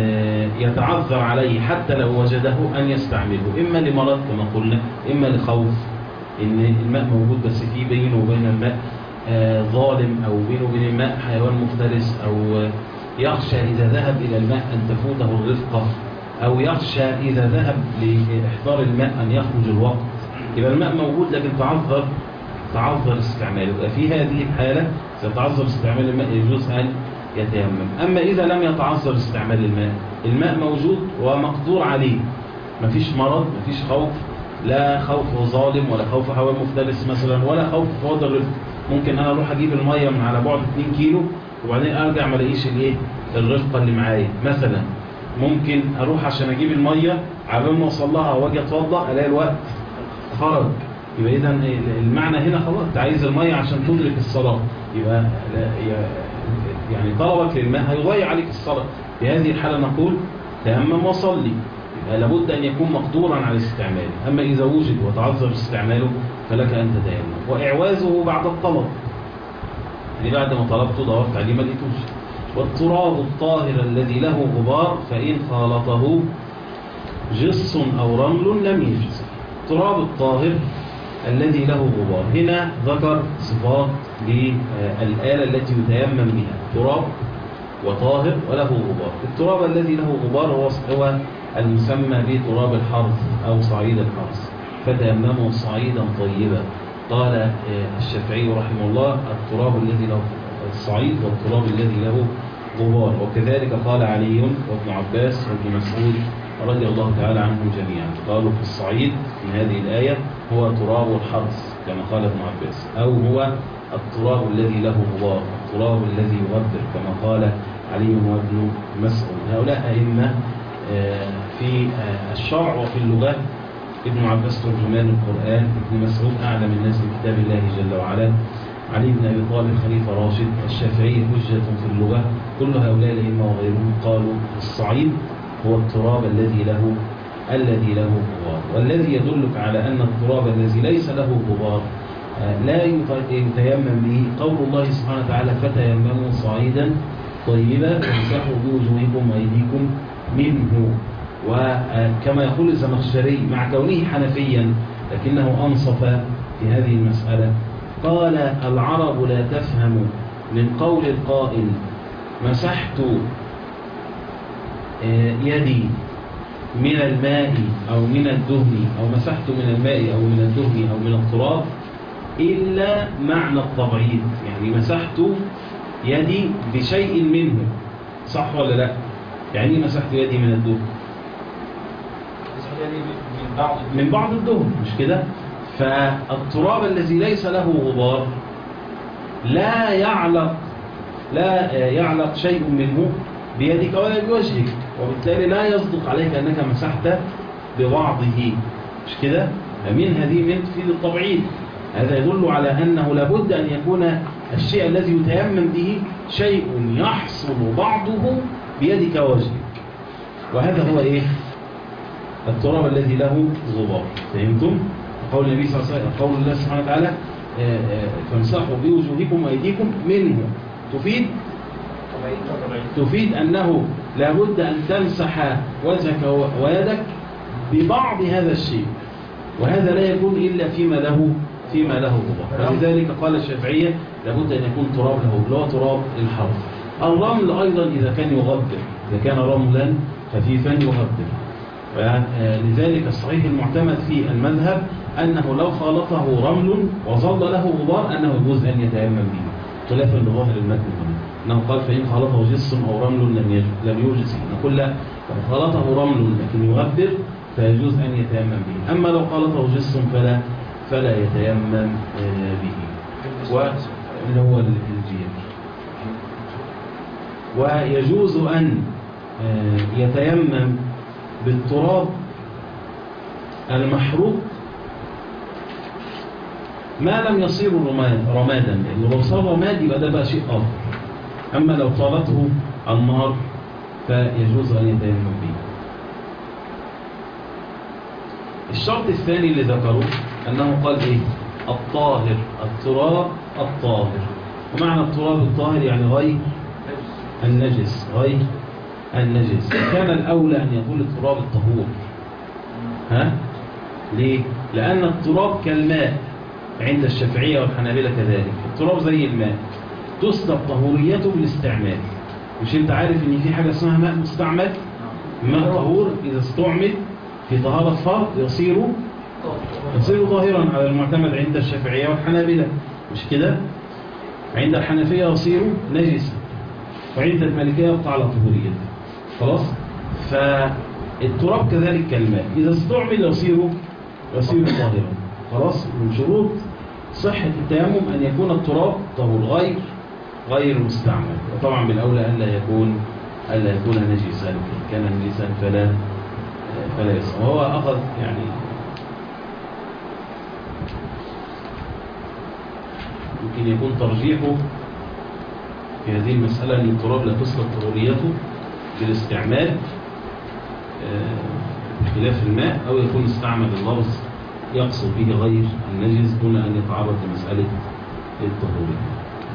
يتعذر عليه حتى لو وجده أن يستعمله، إما لمرض كما قلنا، إما لخوف إن الماء موجود بس في بينه وبين الماء ظالم، أو بينه وبين الماء حيوان مفترس، أو يخشى إذا ذهب إلى الماء أن تفوته الرفقة، أو يخشى إذا ذهب لإحضار الماء أن يخرج الوقت. يبقى الماء موجود لكن تعذر تعذر استعماله. في هذه الحالة سيتعذر استعمال الماء يجوز أن يتيمم. أما إذا لم يتعذر استعمال الماء، الماء موجود ومقدور عليه، مفيش مرض مفيش خوف، لا خوف ظالم ولا خوف حيوان مفترس مثلا، ولا خوف فوضى الرفق. ممكن أنا أروح أجيب المية من على بعد اتنين كيلو وبعدين أرجع ما الاقيش الإيه الرفقة اللي معايا مثلا. ممكن أروح عشان أجيب المية على ما أوصل لها وأجي أتوضأ ألاقي الوقت خرج. يبقى إذا المعنى هنا خلاص أنت عايز المية عشان تدرك الصلاة، يبقى يعني طلبك للماء هيضيع عليك الصلاة. في هذه الحالة نقول تيمم وصلي. يبقى لابد أن يكون مقدورا على استعماله. أما إذا وجد وتعذر استعماله فلك أن تتيمم. وإعوازه بعد الطلب، يعني بعد ما طلبته دورت عليه ما لقيتوش. والتراب الطاهر الذي له غبار فإن خالطه جص أو رمل لم يجز. التراب الطاهر الذي له غبار، هنا ذكر صفات للآلة التي يتيمم بها، تراب وطاهر وله غبار. التراب الذي له غبار هو المسمى بتراب الحرث أو صعيد الحرث، فتيمموا صعيدا طيبا. قال الشافعي رحمه الله التراب الذي له الصعيد والتراب الذي له غبار. وكذلك قال علي وابن عباس وابن مسعود رضي الله تعالى عنهم جميعا، قالوا في الصعيد في هذه الآية هو تراب الحرث كما قال ابن عباس، أو هو التراب الذي له غبار، التراب الذي يغبر كما قال علي وابن مسعود. هؤلاء أئمة في الشرع وفي اللغة. ابن عباس ترجمان القرآن، ابن مسعود أعلم الناس بكتاب الله جل وعلا، علي بن أبي طالب خليفة راشد، الشافعي حجة في اللغة. كل هؤلاء الأئمة وغيرهم قالوا الصعيد هو التراب الذي له الذي له غبار. والذي يدلك على أن التراب الذي ليس له غبار لا يتيمم به قول الله سبحانه وتعالى فتيمموا صعيدا طيبا وامسحوا بوجوهكم وأيديكم منه. وكما يقول الزمخشري مع كونه حنفيا لكنه أنصف في هذه المسألة، قال العرب لا تفهم من قول القائل مسحت يدي من الماء أو من الدهن أو مسحت من الماء أو من الدهن أو من التراب إلا معنى التبعيض، يعني مسحت يدي بشيء منه، صح ولا لا؟ يعني مسحت يدي من الدهن من بعض من بعض الدهن، مش كده؟ فالتراب الذي ليس له غبار لا يعلق لا يعلق شيء منه بيدك ولا بوجهك، وبالتالي لا يصدق عليك أنك مسحت ببعضه، مش كده؟ فمن هذه من تفيد التبعيض. هذا يدل على أنه لابد أن يكون الشيء الذي يتيمم به شيء يحصل بعضه بيدك ووجهك، وهذا هو إيه؟ التراب الذي له غبار. فهمتم؟ قول النبي صلى الله عليه وسلم، قول الله سبحانه وتعالى فامسحوا بوجوهكم وأيديكم منه، تفيد تفيد أنه لابد أن تمسح وجهك ويدك ببعض هذا الشيء، وهذا لا يكون إلا فيما له فيما له غبار. ولذلك قال الشافعية لابد أن يكون تراب له، اللي هو تراب الحرث. الرمل أيضا إذا كان يغبر، إذا كان رملا خفيفا يغبر. ولذلك الصحيح المعتمد في المذهب أنه لو خالطه رمل وظل له غبار أنه يجوز أن يتيمم به، خلافا لظاهر المتن هنا أنه قال فإن خالطه جص أو رمل لم لم يجز. نقول لا، لو خالطه رمل لكن يغبر فيجوز أن يتيمم به، أما لو خالطه جص فلا فلا يتيمم به، واللي هو الجير. ويجوز أن يتيمم بالتراب المحروق ما لم يصير رمادا، لأنه لو صار رماد يبقى ده بقى شيء آخر. أما لو طالته النار فيجوز أن يتيمم به. الشرط الثاني اللي ذكره أنه قال إيه؟ الطاهر، التراب الطاهر. ومعنى التراب الطاهر يعني غير النجس، غير النجس. كان الأولى أن يقول التراب الطهور. ها؟ ليه؟ لأن التراب كالماء عند الشافعية والحنابلة كذلك. التراب زي الماء تسلب طهوريته بالاستعمال. مش انت عارف ان في حاجة اسمها ماء مستعمل؟ ماء طهور إذا استعمل في طهارة فرض يصير يصير ظاهرا على المعتمد عند الشافعية والحنابلة، مش كده؟ عند الحنفية يصير نجسا، وعند المالكية يبقى على طهوريته. خلاص؟ فالتراب كذلك كالماء إذا استعمل يصير يصير ظاهرا. خلاص؟ من شروط صحة التيمم أن يكون التراب طهور غير غير مستعمل، وطبعا بالأولى ألا يكون ألا يكون نجسا، كان نجسا فلا فلا يصح. وهو أخذ يعني يمكن يكون ترجيحه في هذه المسألة أن التراب لا تسلب طهوريته بالاستعمال بخلاف الماء، أو يكون استعمل اللفظ يقصد به غير النجس دون أن يتعرض لمسألة الطهورية.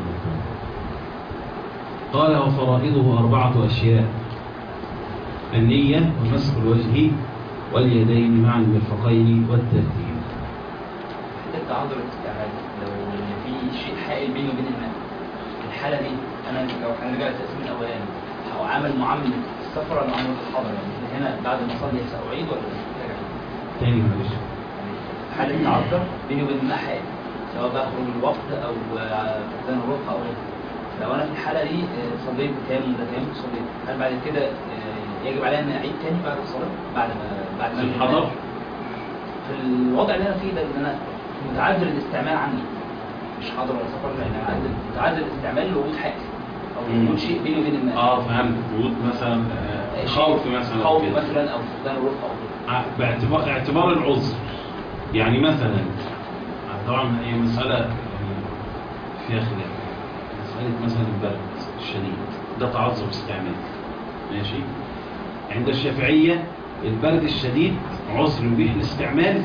قال وفرائضه أربعة أشياء: النية ومسح الوجه واليدين مع المرفقين والترتيب. التعذر الاستعمال لو في شيء حائل بيني وبين الماء، الحالة دي أنا لو هنرجع للتقسيم الأولاني أو عامل معاملة السفر ولا معاملة الحضر، يعني هنا بعد ما أصلي سأعيد ولا محتاج تاني معلش؟ حالة التعذر بيني وبين الماء حائل، سواء بخرج الوقت أو فقدان الروح أو غيره. لو أنا في الحالة دي صليت بتيمم ده تيمم صليت، هل بعد كده يجب علي أن أعيد تاني بعد الصلاة بعد ما بعد ما في الحضر؟ في الوضع اللي أنا فيه ده، إن أنا متعذر الاستعمال عني، مش حاضر ولا سفر، لأن أنا متعذر الاستعمال لوجود حاجة أو وجود شيء بيني وبين الماء. اه فهمت. وجود مثلا خوف مثلا خوف مثلا أو فقدان الروح أو غيره. باعتبار اعتبار العذر، يعني مثلا طبعا هي مسألة يعني فيها خلاف. مسألة مثلا البرد الشديد ده تعذر استعمال، ماشي؟ عند الشافعية البرد الشديد عذر يبيح الاستعمال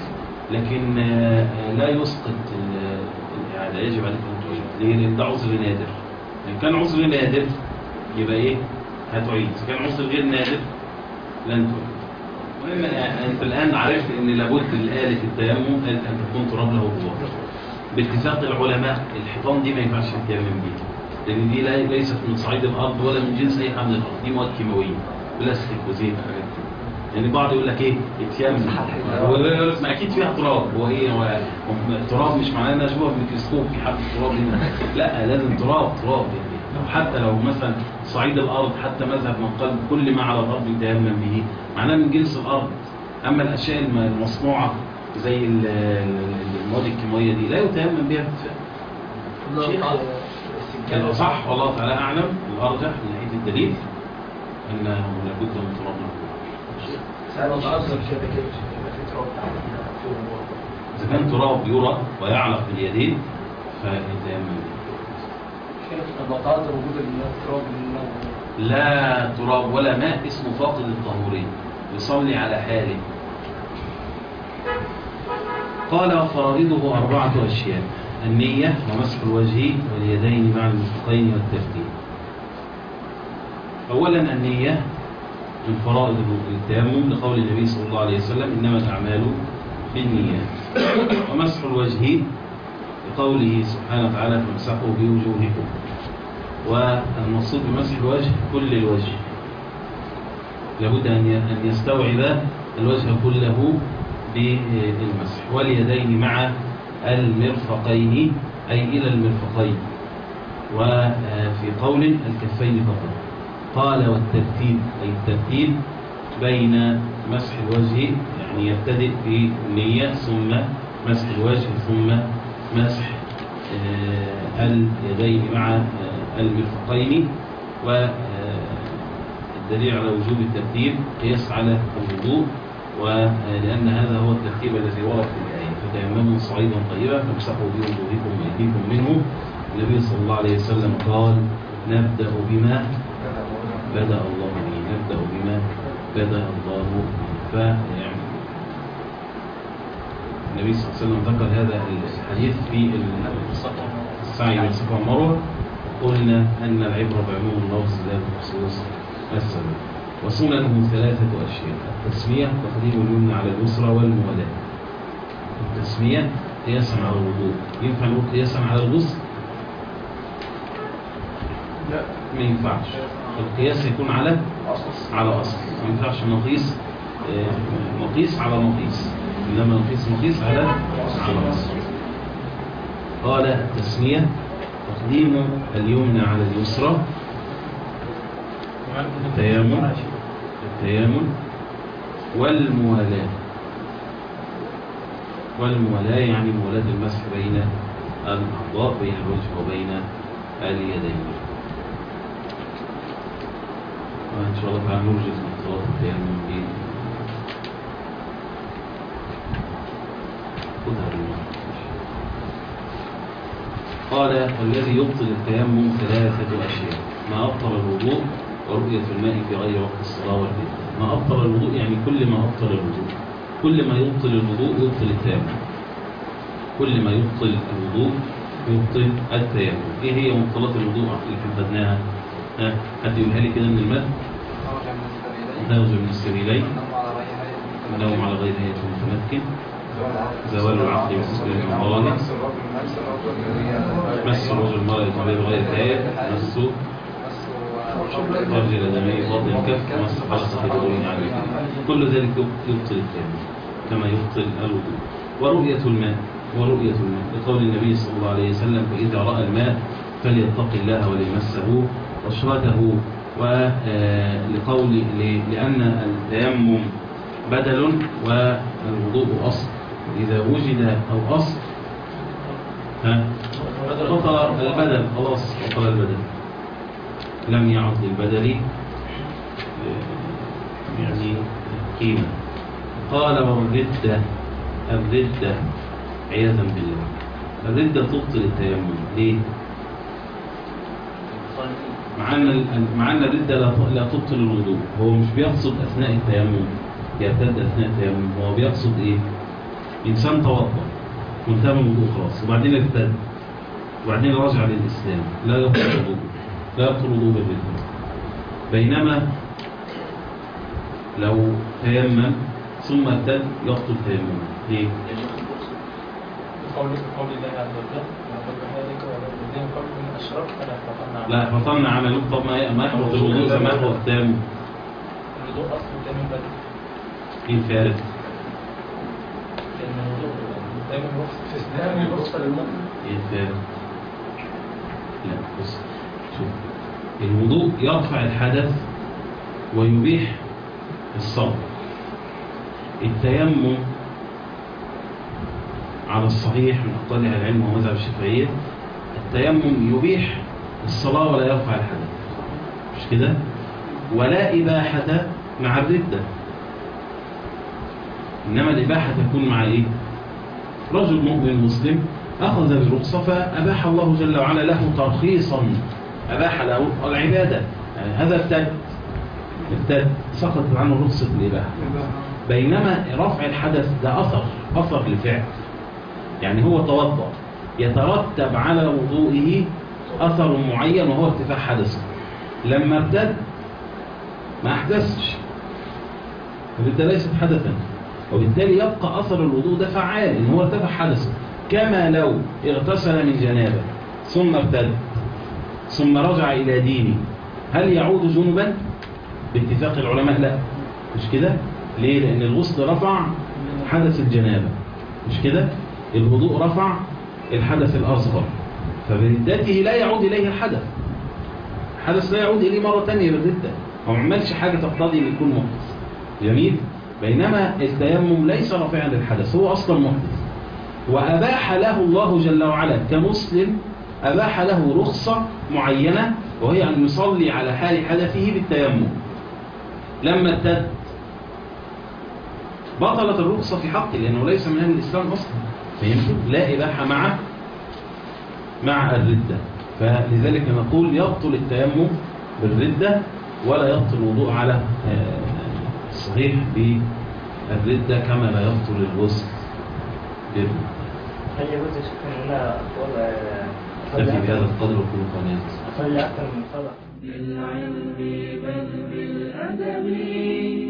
لكن آه، لا يسقط ال- الإعادة، يجب عليك أن تعيد. ليه؟ لأن ده عذر نادر. إن كان عذر نادر يبقى إيه؟ هتعيد. إذا كان عذر غير نادر لن تعيد. المهم يعني أنت الآن عرفت إن لابد لآلة التيمم أن تكون تراب له جوار. باتفاق العلماء الحيطان دي ما ينفعش تتيمم بيها، لأن دي لا- ليست من صعيد الأرض ولا من جنس أي حاجة من الأرض، دي مواد كيماوية، بلاستيك وزيت وحاجات كده. يعني بعض يقول لك ايه اتيمم، هو يقول لك ما اكيد فيها تراب. هو ايه هو هو التراب مش معناه ان انا اشوفها بالميكروسكوب في حبه تراب هنا، لا لازم تراب تراب يعني. لو حتى لو مثلا صعيد الارض، حتى مذهب من قال كل ما على الارض يتيمم به، معناه من جنس الارض. اما الاشياء المصنوعه زي ال- ال- المواد الكيماويه دي لا يتيمم بها باتفاق. شيخ الأصح والله تعالى أعلم، الأرجح من ناحية الدليل أنه لابد من تراب الجوار. سألوا تعذر كده كده يبقى في تراب تحت فوق الورق. إذا كان تراب يرى ويعلق باليدين فيتيمم. البطاطا وجود التراب اللي لا تراب ولا ماء اسمه فاقد الطهورين، يصلي على حاله. قال وفرائضه أربعة أشياء: النية ومسح الوجه واليدين مع المرفقين والترتيب. أولا النية من فرائض التيمم لقول النبي صلى الله عليه وسلم إنما الأعمال بالنيات. ومسح الوجه لقوله سبحانه وتعالى فامسحوا بوجوهكم. والمقصود بمسح الوجه كل الوجه، لابد أن يستوعب الوجه كله بالمسح. واليدين مع المرفقين أي إلى المرفقين. وفي قول الكفين فقط. قال والترتيب أي الترتيب بين مسح الوجه، يعني يبتدئ بالنية ثم مسح الوجه ثم مسح اليدين مع المرفقين. والدليل على وجوب الترتيب قياس على الوضوء، ولأن هذا هو الترتيب الذي ورد في الآية: فتيمموا صعيدا طيبا فامسحوا بوجوهكم وأيديكم منه. النبي صلى الله عليه وسلم قال نبدأ بما بدأ الله به، نبدأ بما بدأ الله به. فيعني النبي صلى الله عليه وسلم ذكر هذا الحديث في السعي بين الصفا والمروة. قلنا أن العبرة بعموم اللفظ لا بخصوص السبب. وسننه ثلاثة أشياء: التسمية تقديم اليمنى على اليسرى والموالاة. التسمية قياسا على الوضوء. ينفع نقول قياسا على الغسل؟ لا ما ينفعش. القياس يكون على على أصل، ما ينفعش نقيس مقيس على مقيس، إنما نقيس مقيس على على أصل. قال التسمية تقديم اليمنى على اليسرى، التيامن التيامن والموالاة. والموالاة يعني موالاة المسح بين الأعضاء، بين الوجه وبين اليدين. وإن شاء الله تعالى نوجد مقتضيات التيامن ب خذها بالمعنى. قال والذي يبطل التيمم ثلاثة أشياء: ما أبطل الوضوء، ورؤية الماء في غير وقت الصلاة والفتنة. ما أبطل الوضوء يعني كل ما أبطل الوضوء، كل ما يبطل الوضوء يبطل التيمم. كل ما يبطل الوضوء يبطل التيمم. إيه هي مبطلات الوضوء اللي حددناها؟ ها حد يقولها لي كده من المد؟ خرج من السبيلين، النوم على غير هيئة متمكن، زوال العقل بسبب المرض، مس الرجل المرأة بغير غير هيئة، مس خرج الأدمي باطن الكف، مس حرصة في دورين عليه. كل ذلك يبطل التيمم كما يبطل الوضوء. ورؤية الماء ورؤية الماء لقول النبي صلى الله عليه وسلم فإذا رأى الماء فليتق الله وليمسه بشرته. ولقول لأن التيمم بدل والوضوء أصل، إذا وجد أو أصل بطل البدل، خلاص بطل البدل، لم يعد للبدل يعني قيمة. قال والردة، الردة عياذا بالله، الردة تبطل التيمم. ليه؟ مع ان مع ان الردة لا تبطل الوضوء. هو مش بيقصد اثناء التيمم، يرتد اثناء التيمم، هو بيقصد ايه؟ إنسان توضأ وانتهى من الوضوء خلاص وبعدين ارتد وبعدين رجع للإسلام لا يبطل الوضوء لا يبطل الوضوء بالردة. بينما لو تيمم ثم ارتد يبطل تيمم. ليه؟ بقول بقول الله عز وجل وقد ذلك والذين قبل من أشرك فلا يحبطن لا يحبطن عمله. طب ما ما يحبط الوضوء زي ما يحبط التيمم. الوضوء أصل التيمم بدل ايه الفارق؟ لأن الوضوء التيمم رخصة في استثناء رخصة للمؤمن. ايه الفارق؟ لا بص شوف الوضوء يرفع الحدث ويبيح الصوم. التيمم على الصحيح من أقوال أهل العلم ومذهب الشافعية التيمم يبيح الصلاة ولا يرفع الحدث، مش كده؟ ولا إباحة مع الردة، إنما الإباحة تكون مع إيه؟ رجل مؤمن مسلم أخذ برخصة فأباح الله جل وعلا له ترخيصا، أباح له العبادة، يعني هذا ارتد ارتد سقطت عنه رخصة الإباحة. بينما رفع الحدث ده أثر أثر لفعل، يعني هو توضأ يترتب على وضوئه أثر معين وهو ارتفاع حدثه، لما ارتد ما أحدثش فبالتالي ليست حدثا، وبالتالي يبقى أثر الوضوء ده فعال إن هو ارتفع حدثه. كما لو اغتسل من جنابه ثم ارتد ثم رجع إلى دينه هل يعود جنبا؟ باتفاق العلماء لا، مش كده؟ ليه؟ لأن الغسل رفع حدث الجنابة، مش كده؟ الوضوء رفع الحدث الأصغر، فبردته لا يعود إليه الحدث، الحدث لا يعود إليه مرة تانية بالردة، هو ما عملش حاجة تقتضي أن يكون محدث. جميل؟ بينما التيمم ليس رافعا للحدث، هو أصلا محدث، وأباح له الله جل وعلا كمسلم أباح له رخصة معينة وهي أن يصلي على حال حدثه بالتيمم. لما ارتد بطلت الرخصة في حقه لأنه ليس من أهل الإسلام أصلا، فهمتوا؟ لا إباحة مع مع الردة، فلذلك نقول يبطل التيمم بالردة ولا يبطل الوضوء على الصحيح بالردة كما لا يبطل الغسل بالردة. هل يجوز أن أنا أكتفي بهذا القدر وكل قناة أصلي أكثر من صلاة؟ بالعلم بل بالأدب